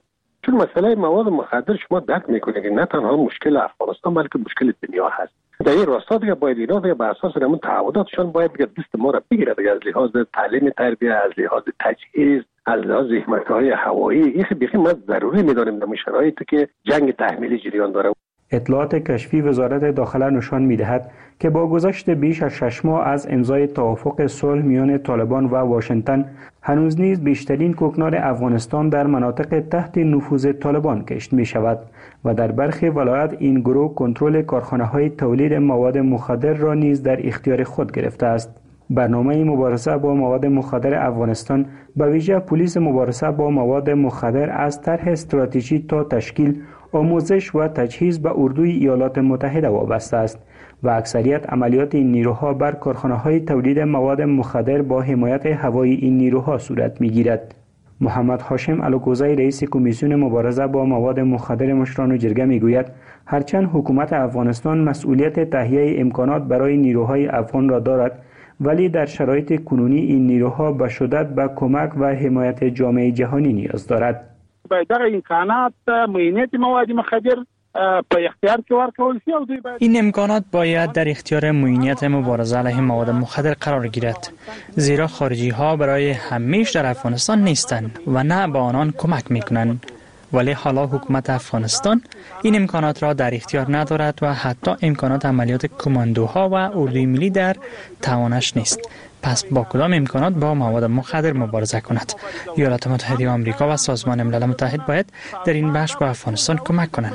چون مسئله مواد مخدر شما درک میکنید که نه تنها مشکل افغانستان بلکه مشکل دنیا هست. در این راستا دیگه باید اینا دیگه بر اساس همون تعهداتشون باید دیگه دست ما را بگیره دیگه، از لحاظ تعلیم تربیت، از لحاظ تجهیز، از لحاظ حمایت‌های هوایی. این بیخی ما ضروری می‌دانیم در شرایطی که جنگ تحمیلی جریان داره. اطلاعات کشفی وزارت داخله نشان می‌دهد که با گذشت بیش از 6 ماه از امضای توافق صلح میان طالبان و واشنگتن، هنوز نیز بیشترین کوکنار افغانستان در مناطق تحت نفوذ طالبان کشت می‌شود و در برخی ولایات این گروه کنترل کارخانه‌های تولید مواد مخدر را نیز در اختیار خود گرفته است. برنامه مبارزه با مواد مخدر افغانستان به ویژه پلیس مبارزه با مواد مخدر از طرح استراتژی تا تشکیل، آموزش و تجهیز به اردوی ایالات متحده وابسته است و اکثریت عملیات این نیروها بر کارخانه‌های تولید مواد مخدر با حمایت هوایی این نیروها صورت می‌گیرد. محمد هاشم الوکوزی رئیس کمیسیون مبارزه با مواد مخدر مشران جرگه میگوید هرچند حکومت افغانستان مسئولیت تهیه امکانات برای نیروهای افغان را دارد، ولی در شرایط کنونی این نیروها به شدت به کمک و حمایت جامعه جهانی نیاز دارد. باید دغه امکانات معینیت مواد مخدر په اختیار کې ورکول شي او دوی باید این امکانات باید در اختیار معینیت مبارزه علیه مواد مخدر قرار گیرد، زیرا خارجی ها برای همیشه در افغانستان نیستند و نه به آنان کمک میکنند. ولی حالا حکومت افغانستان این امکانات را در اختیار ندارد و حتی امکانات عملیات کماندوها و اردوی ملی در توانش نیست. پس با کدام امکانات با مواد مخدر مبارزه کند؟ ایالات متحده آمریکا و سازمان ملل متحد باید در این بخش به افغانستان کمک کنند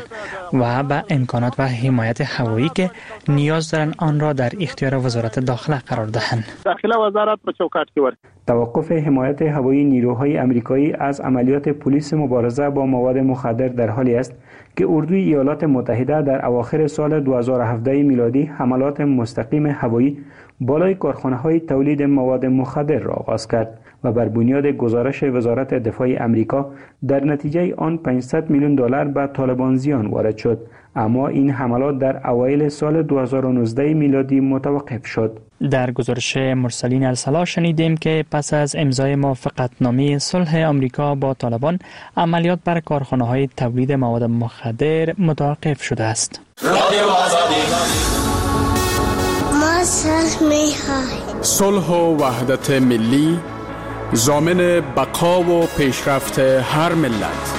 و به امکانات و حمایت هوایی که نیاز دارند آن را در اختیار وزارت داخله قرار دهند. داخله وزارت په چوکاټ کې ورکړي. توقف حمایت هوایی نیروهای آمریکایی از عملیات پلیس مبارزه با مواد مخدر در حالی است که اردوی ایالات متحده در اواخر سال 2017 میلادی حملات مستقیم هوایی بالای کارخانه‌های تولید مواد مخدر را آغاز کرد و بر بنیاد گزارش وزارت دفاع آمریکا در نتیجه آن $500 میلیون به طالبان زیان وارد شد، اما این حملات در اوایل سال 2019 میلادی متوقف شد. در گزارش مرسلین الصلاح شنیدیم که پس از امضای موافقتنامه صلح آمریکا با طالبان، عملیات بر کارخانه‌های تولید مواد مخدر متوقف شده است. ما صلح می‌خواهیم. صلح و وحدت ملی ضامن بقا و پیشرفت هر ملت.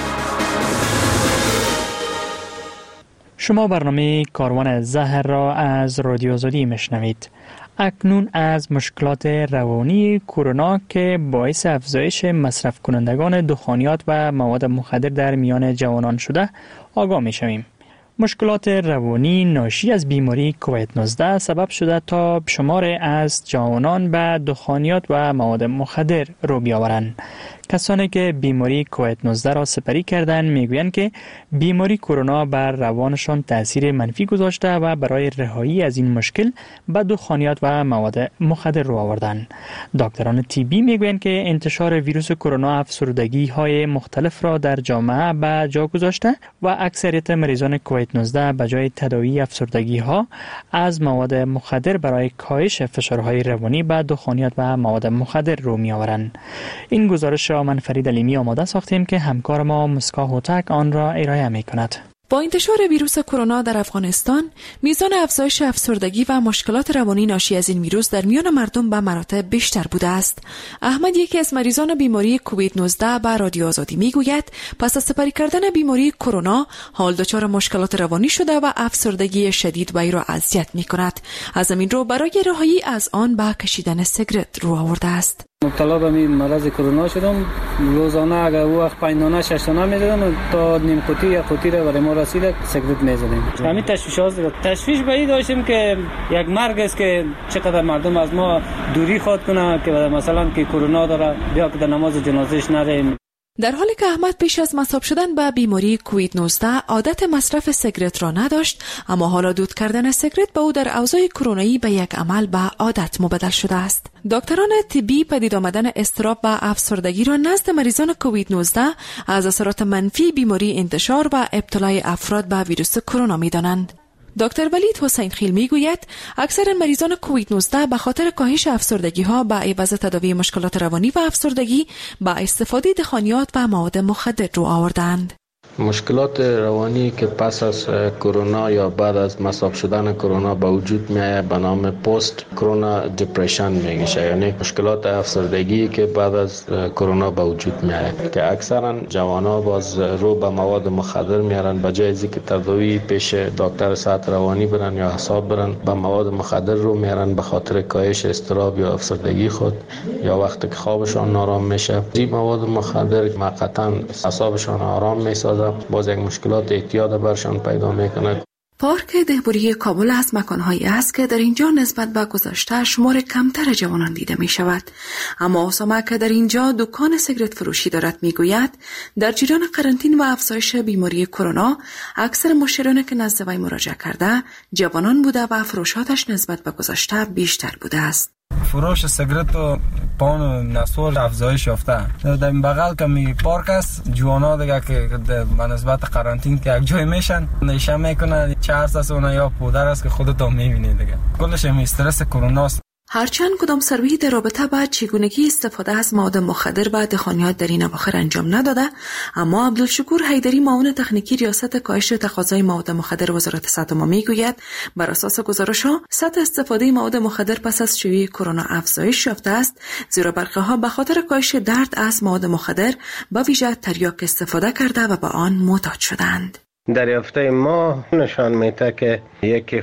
شما برنامه کاروان زهر را از رادیو آزادی میشنوید. اکنون از مشکلات روانی کرونا که باعث افزایش مصرف کنندگان دخانیات و مواد مخدر در میان جوانان شده آگاه میشویم. مشکلات روانی ناشی از بیماری کووید 19 سبب شده تا شمار از جوانان به دخانیات و مواد مخدر رو بیاورند. کسانی که بیماری کووید 19 را سپری کردند میگویند که بیماری کرونا بر روانشان تاثیر منفی گذاشته و برای رهایی از این مشکل به دخانیات و مواد مخدر رو آوردند. دکتران طبی میگویند که انتشار ویروس کرونا افسردگی های مختلف را در جامعه به جا گذاشته و اکثریت مریضان کووید 19 به جای تداوی افسردگی ها از مواد مخدر برای کاهش فشارهای روانی به دخانیات و مواد مخدر رو میآورند. این گزارش من فرید علیمی آماده ساختیم که همکار ما مسکا هوتک آن را ارائه می کند. با انتشار ویروس کرونا در افغانستان، میزان افزایش افسردگی و مشکلات روانی ناشی از این ویروس در میان مردم به مراتب بیشتر بوده است. احمد، یکی از مریضان بیماری کووید 19 به رادیو آزادی میگوید پس از سپری کردن بیماری کرونا حال دچار مشکلات روانی شده و افسردگی شدید وی را اذیت میکند. از همین رو برای رهایی از آن به کشیدن سیگارت رو آورده است. مبتلا به این مرض کرونا شدم. روزانه اگر او وقت 5 دانه 6 دانه می‌زدم تا نیم قوطی یا قوطی را برای ما رسید سیگارت می‌زدیم. همین تشویش به این داشتیم که یک مرگ است که چقدر مردم از ما دوری خواد کنه که مثلا که کرونا داره بیا که در نماز جنازهش نریم. در حالی که احمد پیش از مصاب شدن به بیماری کووید 19 عادت مصرف سیگارت را نداشت، اما حالا دود کردن سیگارت به او در اوضاع کرونایی به یک عمل به عادت مبدل شده است. دکتران طبی پدید آمدن اضطراب و افسردگی را نزد مریضان کووید 19 از اثرات منفی بیماری انتشار و ابتلای افراد به ویروس کرونا می‌دانند. دکتر ولید حسین خیل میگوید اکثر مریضان کووید 19 به خاطر کاهش افسردگی ها به عوض تداوی مشکلات روانی و افسردگی با استفاده دخانیات و مواد مخدر رو آوردند. مشکلات روانی که پس از کرونا یا بعد از مصاب شدن کرونا به وجود میاد به نام پست کرونا دپرشن میگه، یعنی مشکلات افسردگی که بعد از کرونا به وجود میاد که اکثرا جوانا باز رو به مواد مخدر میارن، به جای از اینکه تداوی پیش دکتر صحت روانی برن یا اعصاب برن به مواد مخدر رو میارن به خاطر کاهش اضطراب یا افسردگی خود یا وقتی که خوابشان نارام میشه. این مواد مخدر موقتا اعصابشان آرام میسازه، باز یک مشکلات اعتیاد برشان پیدا میکنه. پارک دهبوری کابل از مکانهایی است که در اینجا نسبت به گذشته شمار کمتر جوانان دیده می شود. اما اسامه که در اینجا دکان سیگرت فروشی دارد می گوید در جریان قرنطینه و افزایش بیماری کرونا اکثر مشتریانی که نزد وی مراجعه کرده جوانان بوده و فروشاتش نسبت به گذشته بیشتر بوده است. فروش سیگرت و پان و نسول افزایش یافته. در این بغل که می پارک است جوانا دیگه که به نسبت قرنطینه که یک جای میشن نشه میکنن، چه است اون یا پودر است که خودت میبینی دیگه. کلش می استرس کرونا است. هرچند کدام سروی در رابطه با چگونگی استفاده از مواد مخدر و دخانیات در این اواخر انجام نداده، اما عبدالشکور حیدری معاون تکنیکی ریاست کاهش تقاضای مواد مخدر وزارت صحت میگوید بر اساس گزارش‌ها سطح استفاده مواد مخدر پس از شیوع کرونا افزایش یافته است، زیرا برخی‌ها به خاطر کاهش درد از مواد مخدر با ویژه تریاک استفاده کرده و به آن معتاد شدند. دریافته ما نشان میده که یکی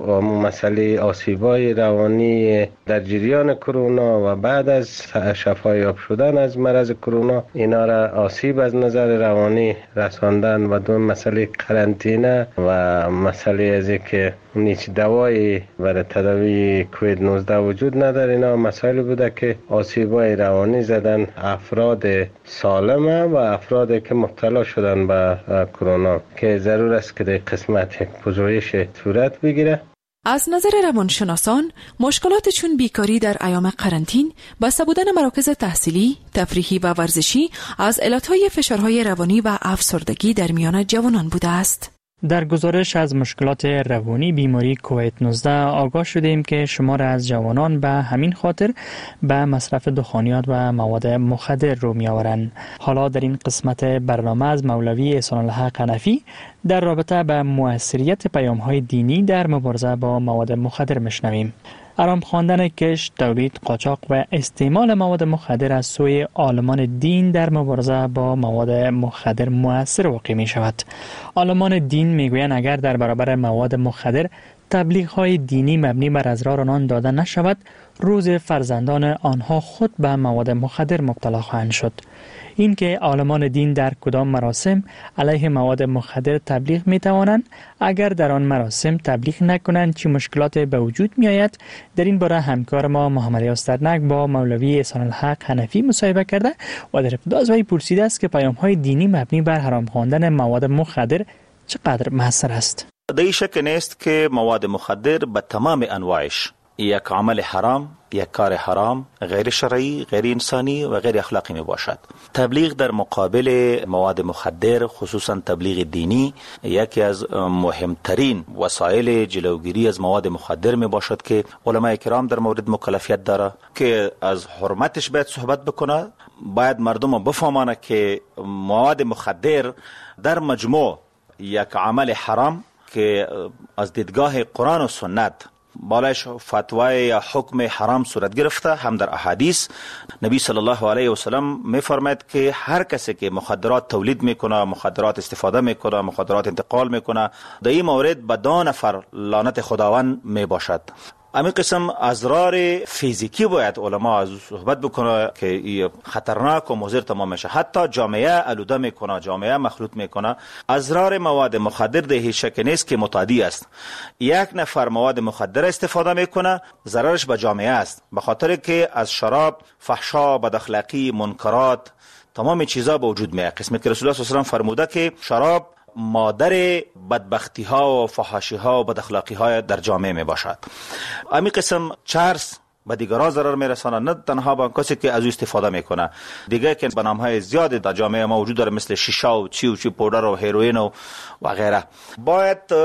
مسئله آسیبای روانی در جریان کرونا و بعد از شفایاب شدن از مرض کرونا اینا را آسیب از نظر روانی رساندن و دو مسئله قرنطینه و مسئله از که هیچ دوایی برای تداوی کووید 19 وجود نداره. اینا مسائل بوده که آسیبای روانی زدن افراد سالمه و افرادی که مبتلا شدن به کرونا که ضرور است که در قسمت یک پژوهش صورت بگیره. از نظر روانشناسان مشکلات چون بیکاری در ایام قرنطین، بسته بودن مراکز تحصیلی، تفریحی و ورزشی از علتهای فشارهای روانی و افسردگی در میان جوانان بوده است. در گزارش از مشکلات روانی بیماری کووید 19 آگاه شدیم که شمار از جوانان به همین خاطر به مصرف دخانیات و مواد مخدر رو می آورند. حالا در این قسمت برنامه از مولوی احسان الحق حنفی در رابطه به مؤثریت پیام‌های دینی در مبارزه با مواد مخدر میشنویم. آرام خواندن کشت، تولید، قاچاق و استعمال مواد مخدر از سوی عالمان دین در مبارزه با مواد مخدر مؤثر واقع می شود. عالمان دین می گویند اگر در برابر مواد مخدر تبلیغ‌های دینی مبنی بر اضرار آنان داده نشود، روز فرزندان آنها خود به مواد مخدر مبتلا خواهند شد. این که عالمان دین در کدام مراسم علیه مواد مخدر تبلیغ می توانند، اگر در آن مراسم تبلیغ نکنند چه مشکلات به وجود می آید، در این باره همکار ما محمد یاسترنک با مولوی احسان الحق حنفی مصاحبه کرده و در ابتدا از وی پرسیده است که پیام‌های دینی مبنی بر حرام خواندن مواد مخدر چقدر مؤثر است. در این شک نیست که مواد مخدر به تمام انواعش یک عمل حرام، یک کار حرام، غیر شرعی، غیر انسانی و غیر اخلاقی می باشد. تبلیغ در مقابل مواد مخدر، خصوصا تبلیغ دینی، یکی از مهمترین وسایل جلوگیری از مواد مخدر می باشد که علماء کرام در مورد مکلفیت داره که از حرمتش باید صحبت بکنه. باید مردم بفهمانه که مواد مخدر در مجموع یک عمل حرام که از دیدگاه قرآن و سنت بالایش فتوای یا حکم حرام صورت گرفته، هم در احادیث نبی صلی الله علیه و سلم می‌فرماید که هر کسی که مخدرات تولید میکنه، مخدرات استفاده میکنه، مخدرات انتقال میکنه، در این مورد به 2 نفر لعنت خداوند میباشد. امی قسم اضرار فیزیکی باید علما از صحبت بکنه که خطرناک و مضر تمام میشه. حتی جامعه آلوده میکنه، جامعه مخلوط میکنه. اضرار مواد مخدر ده هیچ شک نیست که متعدی است. یک نفر مواد مخدر استفاده میکنه، ضررش به جامعه است، به خاطر که از شراب فحشا، بد اخلاقی، منکرات، تمام چیزا به وجود میاد. قسمی که رسول الله صلی الله علیه و سلم فرموده که شراب مادر بدبختی ها و فحاشی ها و بداخلاقی ها در جامعه می باشد. امی قسم چرس به دیگران ضرر می رسانه، نه تنها به کسی که از او استفاده میکنه. دیگه که به نام های زیادی در جامعه ما وجود داره، مثل شیشه و چی پودر و هیروئین و غیره. باید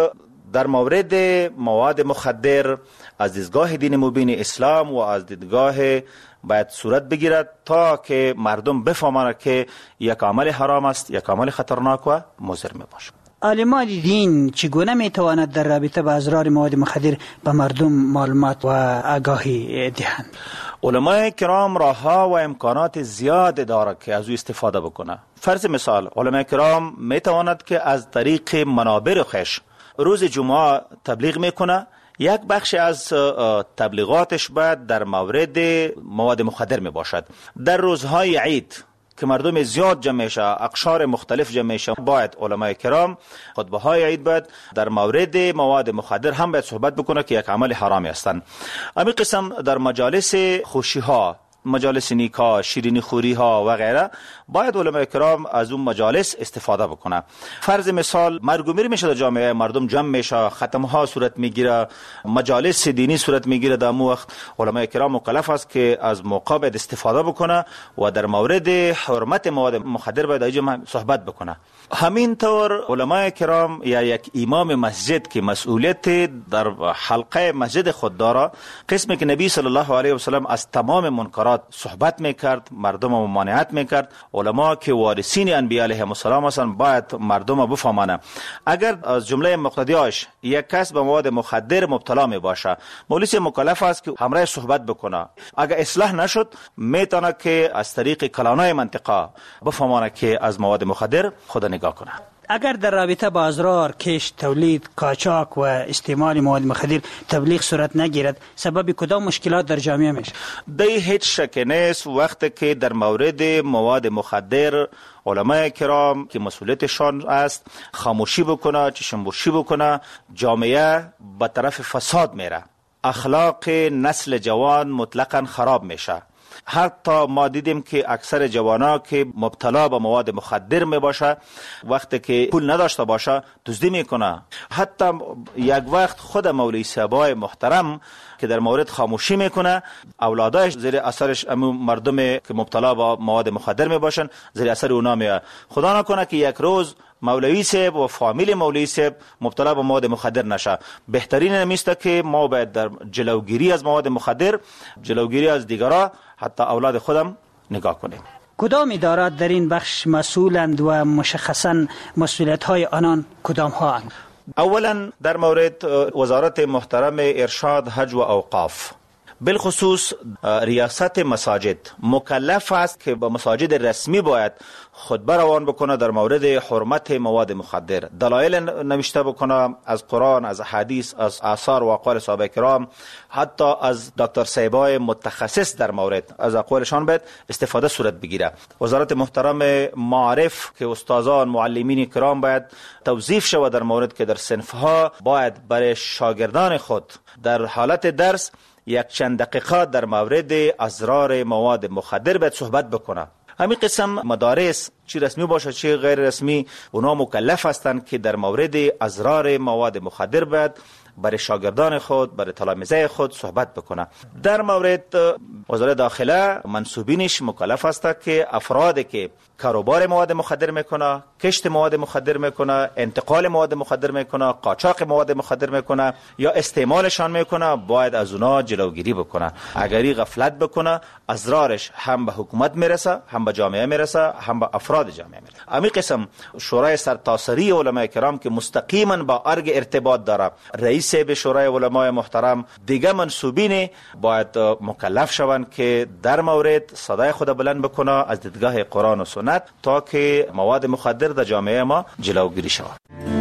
در مورد مواد مخدر از دیدگاه دین مبین اسلام و از دیدگاه باید صورت بگیرد تا که مردم بفهمند که یک عمل حرام است، یک عمل خطرناک و مضر می باشد. عالمان دین چگونه می تواند در رابطه با اضرار مواد مخدر به مردم معلومات و آگاهی دهند؟ علمای کرام راهها و امکانات زیاد دارد که از او استفاده بکنه. فرض مثال علمای کرام می تواند که از طریق منابر خویش روز جمعه تبلیغ میکنه، یک بخش از تبلیغاتش باید در مورد مواد مخدر می باشد. در روزهای عید که مردم زیاد جمع میشه، اقشار مختلف جمع میشه، باید علمای کرام خطبه های عید باید در مورد مواد مخدر هم باید صحبت بکنه که یک عمل حرامی هستند. امی قسم در مجالس خوشی ها، مجالس نیکا، شیرینی خوری ها و غیره باید علمای کرام از اون مجالس استفاده بکنه. فرض مثال مرگ و میر میشه در جامعه، مردم جمع میشه، ختمه ها صورت میگیره، مجالس دینی صورت میگیره، در مو وقت علمای کرام مکلف است که از موقع باید استفاده بکنه و در مورد حرمت مواد مخدر باید اینجا صحبت بکنه. همین طور علمای کرام یا یک امام مسجد که مسئولیت در حلقه مسجد خود داره، قسمی که نبی صلی الله علیه و سلم از تمام منکرات صحبت میکرد، مردم رو ممانعت میکرد. علما که وارثین انبیاء علیهم السلام هستند باید مردم رو بفهمانه. اگر از جمله مقتدیاش یک کس به مواد مخدر مبتلا می باشه، مولوی مکلف است که همراه صحبت بکنه. اگر اصلاح نشد میتونه که از طریق کلانای منطقه بفهمانه که از مواد مخدر خود نگاه کنه. اگر در رابطه با اضرار کشت، تولید، قاچاق و استعمال مواد مخدر تبلیغ صورت نگیرد، سبب کدام مشکلات در جامعه میشه؟ دی هیچ شک نیست وقتی که در مورد مواد مخدر علمای کرام که مسئولیتشان است خاموشی بکنه، چشم‌پوشی بکنه، جامعه به طرف فساد میره، اخلاق نسل جوان مطلقاً خراب میشه. حتی ما دیدیم که اکثر جوانا که مبتلا به مواد مخدر می باشه، وقتی که پول نداشته باشه دزدی میکنه. حتی یک وقت خود مولوی صاحبای محترم که در مورد خاموشی میکنه، اولادایش زیر اثرش مردم که مبتلا به مواد مخدر می باشن زیر اثر اونا میاد. خدا نکنه که یک روز مولوی صاحب و فامیل مولوی صاحب مبتلا به مواد مخدر نشه. بهترین نمیسته که ما باید در جلوگیری از مواد مخدر، جلوگیری از دیگران، حتی اولاد خودم نگاه کنیم. کدام ادارات در این بخش مسئولند و مشخصاً مسئولیت‌های آنان کدام ها اند؟ اولا در مورد وزارت محترم ارشاد، حج و اوقاف، بالخصوص ریاست مساجد مکلف است که با مساجد رسمی باید خطبه روان بکنه در مورد حرمت مواد مخدر، دلایل نوشته بکنه از قرآن، از حدیث، از آثار و اقوال صحابه کرام، حتی از دکتر صاحبای متخصص در مورد از اقوالشان باید استفاده صورت بگیره. وزارت محترم معارف که استادان، معلمین کرام باید توظیف شود در مورد که در صنفها باید برای شاگردان خود در حالت درس یک چند دقیقه در مورد اضرار مواد مخدر باید صحبت بکنه. همین قسم مدارس چی رسمی باشه چی غیر رسمی، اونا مکلف هستند که در مورد اضرار مواد مخدر باید برای شاگردان خود، برای تلامذه خود صحبت بکنه. در مورد وزارت داخله منصوبینش مکلف است که افرادی که کاروبار مواد مخدر میکنه، کشت مواد مخدر میکنه، انتقال مواد مخدر میکنه، قاچاق مواد مخدر میکنه یا استعمالشان میکنه، باید از اونا جلوگیری بکنه. اگری غفلت بکنه اضرارش هم به حکومت میرسه، هم به جامعه میرسه، هم به افراد جامعه میرسه. همین قسم شورای سرتاسری علمای کرام که مستقیما با ارگ ارتباط داره، رئیس به شورای علمای محترم، دیگه منصوبین باید مکلف شوند که در مورد صدای خود بلند بکنه از دیدگاه قرآن و سنت تا که مواد مخدر در جامعه ما جلوگیری شود.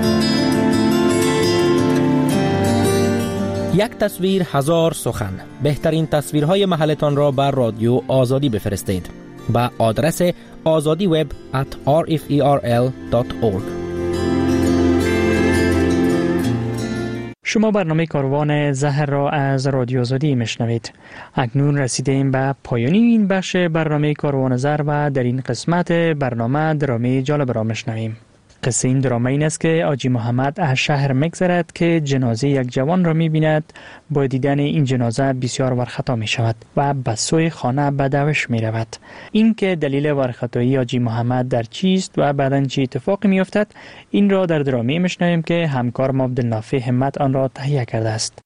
یک تصویر هزار سخن. بهترین تصویرهای محلتان را بر رادیو آزادی بفرستید به آدرس azadiweb@rferl.org. شما برنامه کاروان زهر را از رادیو آزادی میشنوید. اکنون رسیدیم به پایان این بخش برنامه کاروان زهر و در این قسمت برنامه درامی جالب را میشنویم. قصه این درامه این است که آجی محمد از شهر میگذرد که جنازه یک جوان را میبیند. با دیدن این جنازه بسیار ورخطا می شود و به سوی خانه بدوش می رود. این که دلیل ورخطایی آجی محمد در چیست و بعداً چه اتفاقی می افتد، این را در درامه میشنویم که همکار ما عبدالنافع همت آن را تهیه کرده است.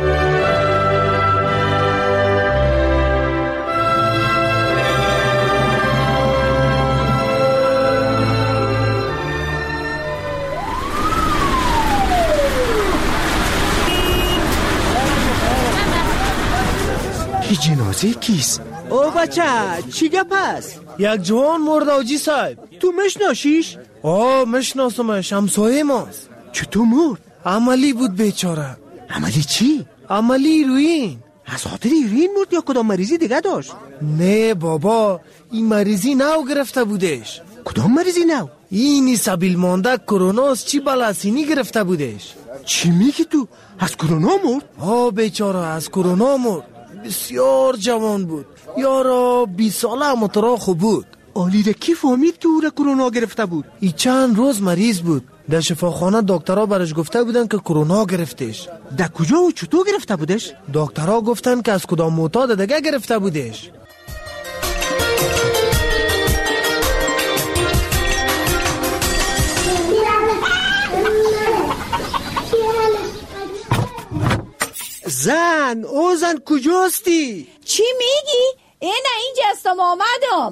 این جنازه کیست؟ او بچه چی گپ است؟ یک جوان مرده آجی صاحب. تو مشناسیش؟ مشناسمش، همسایه ماست. چطور مرد؟ عملی بود بیچاره. عملی چی؟ عملی هیروئین. از خاطر هیروئین مرد یا کدام مریضی دیگه داشت؟ نه بابا، این مریضی نو گرفته بودش. کدام مریضی نو؟ اینی سبیل مانده کروناست، چی بلاسینی گرفته بودش. چی میگی تو؟ از کرونا مرد؟ بیچاره از کرونا مرد. بسیار جوان بود، یارا 20 ساله مترا خوب بود. آلیده کی فهمید که او را کرونا گرفته بود؟ ای چند روز مریض بود. در شفاخانه دکترها برش گفته بودن که کرونا گرفتش. در کجا و چطور گرفته بودش؟ دکترها گفتن که از کدام معتاد دیگه گرفته بودش. زن، او زن کجاستی؟ چی میگی؟ اینجا هستم، آمدم.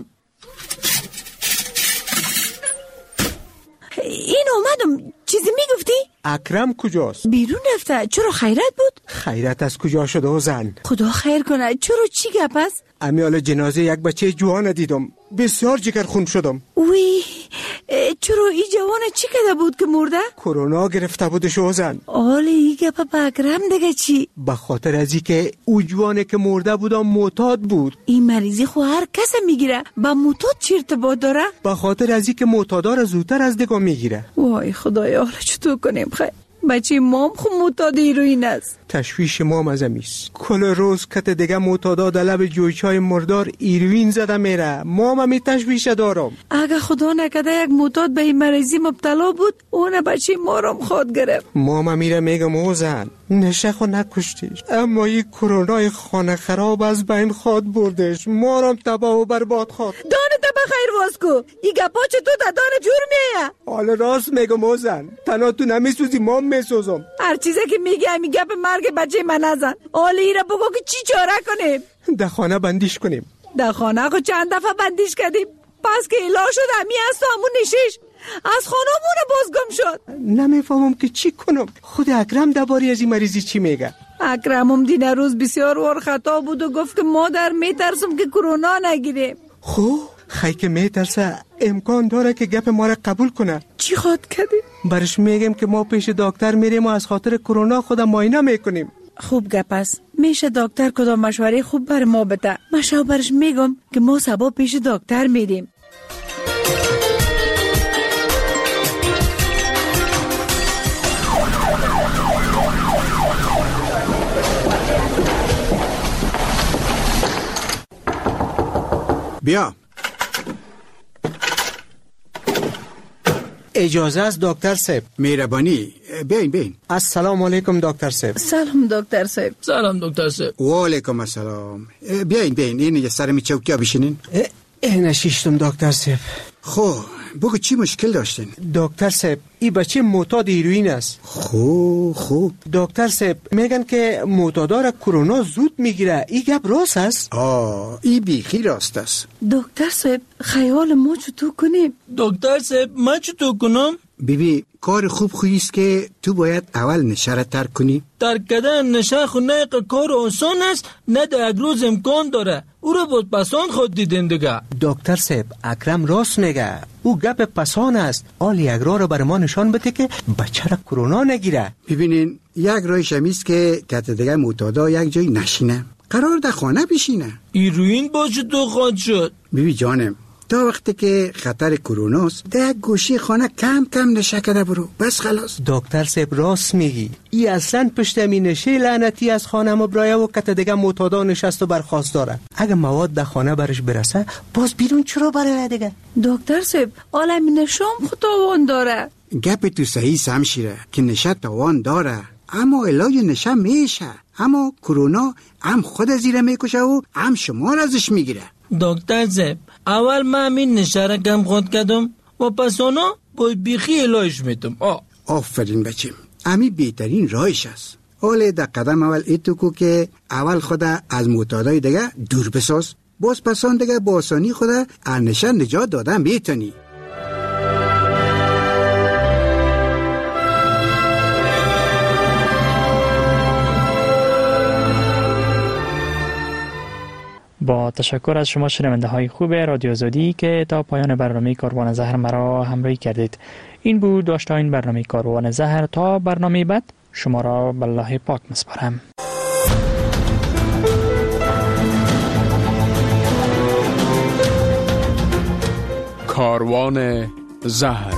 اومدم. چیزی میگفتی؟ اکرم کجاست؟ بیرون رفته. چرا خیرت بود؟ خیرت از کجا شده او زن؟ خدا خیر کنه. چرا چی گپ است؟ امیال جنازه یک بچه جوان دیدم، بسیار جگر خون شدم. وی چرا این جوان چی کده بود که مرده؟ کرونا گرفته بودش او زن. آله این گپ با اکرم دیگه چی؟ به خاطر ازی که او جوانه که مرده بودم معتاد بود. این مریضی خو هر کس میگیره، با معتاد چی ارتباط داره؟ به خاطر ازی که معتادا را زودتر از دیگه میگیره. وای خدایا، حالا چطور کنیم خیر؟ بچه مام خو معتاد هیروئین است. تشویش مام از امیست. کل روز کت دیگه معتادا در لب جویچای مردار هیروئین زده میره. مام همی تشویش دارم. اگه خدا نکده یک معتاد به این مریضی مبتلا بود، اون بچه ما رو خود گرفت. مام میره میگم او زن نشه خو نکشتیش، اما این کرونای خانه خراب از بین خود بردش، ما رو تباه و برباد خود. دانه تبا خیر واسکو، این گپا چطور در دانه جور میه؟ حالا راست میگم او زن، تنها تو نمیسوزی مام میسوزم. هر چیزه که میگه همی گپ مرگ بچه من نزن. حالا ایره بگو که چی چاره کنیم؟ در خانه بندیش کنیم. در خانه خود چند دفعه بندیش کردیم، پس که ایلا شد همی هست و همون نشیش از خانمون بازگم شد. نمیفهمم که چی کنم. خود اکرم درباره از این مریضی چی میگه؟ اکرمم دین روز بسیار ور خطا بود و گفت که مادر میترسم که کرونا نگیریم. خب خی که میترسه امکان داره که گپ ما را قبول کنه. چی خواد کردی؟ برش میگم که ما پیش دکتر میریم و از خاطر کرونا خود معاینه میکنیم. خوب گپ است. میشه دکتر کدام مشوره خوب بر ما بده. من برش میگم که ما صبح پیش دکتر میریم. بیا. اجازه است دکتر صاحب؟ مهربانی، بیاین. السلام علیکم دکتر صاحب. سلام دکتر صاحب. سلام دکتر صاحب. و علیکم السلام. بیاین این سرمی چوکیا بشینین. نشیشتم دکتر صاحب. خب بگو چی مشکل داشتین؟ دکتر صاحب این بچه معتاد هیروئین است. خوب دکتر صاحب میگن که معتادا را کرونا زود میگیره، این گپ راست است؟ این بیخی راست است. دکتر صاحب خیال ما چطور کنیم؟ دکتر صاحب من چطور کنم؟ بیبی کار خوب خویست که تو باید اول نشه را ترک کنی. ترک کردن نشه خو نه کار آسان است، نه در یک روز امکان داره. او را بود پسان خود دیدین دیگه. دکتر صاحب اکرم راست میگه، او گپ پسان است. آل یک راه رو بر ما نشان بده که بچه را کرونا نگیره. ببینین یک راهش همیست که کت دیگه معتادا یک جای نشینه، قرار در خانه بشینه. هیروئین باشه تو خود شد. بیبی جانم تا وقتی که خطر کروناست در گوشه خانه کم کم نشه کرده برو، بس خلاص. دکتر صاحب راست میگی. ای اصلا پشت می نشه لعنتی از خانه ما برای و کت دیگه معتادا نشست و برخواست داره. اگه مواد در خانه برش برسه باز بیرون چرا برای دیگه؟ دکتر صاحب عالم نشام خودتاوان داره. گپ تو صحیح سمشیره که نشه تاوان داره، اما علاج نشه میشه. اما کرونا هم خود زیره میکشه و هم شما را ازش میگیره. دکتر صاحب اول من این نشه را کم خود کردم و پس اونا باید بیخی علاج میتم. آفرین بچیم، امی بهترین راهش است. حالا در قدم اول ایتو کو که اول خدا از معتادای دیگه دور بساز، باز پسان دیگه با آسانی خدا از نشه نجات دادن میتونی. با تشکر از شما شنونده های خوب رادیو آزادی که تا پایان برنامه کاروان زهر مرا همراهی کردید. این بود داشتین برنامه کاروان زهر. تا برنامه بعد شما را به الله پاک میسپارم. کاروان زهر.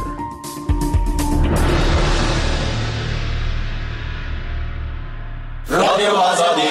رادیو آزادی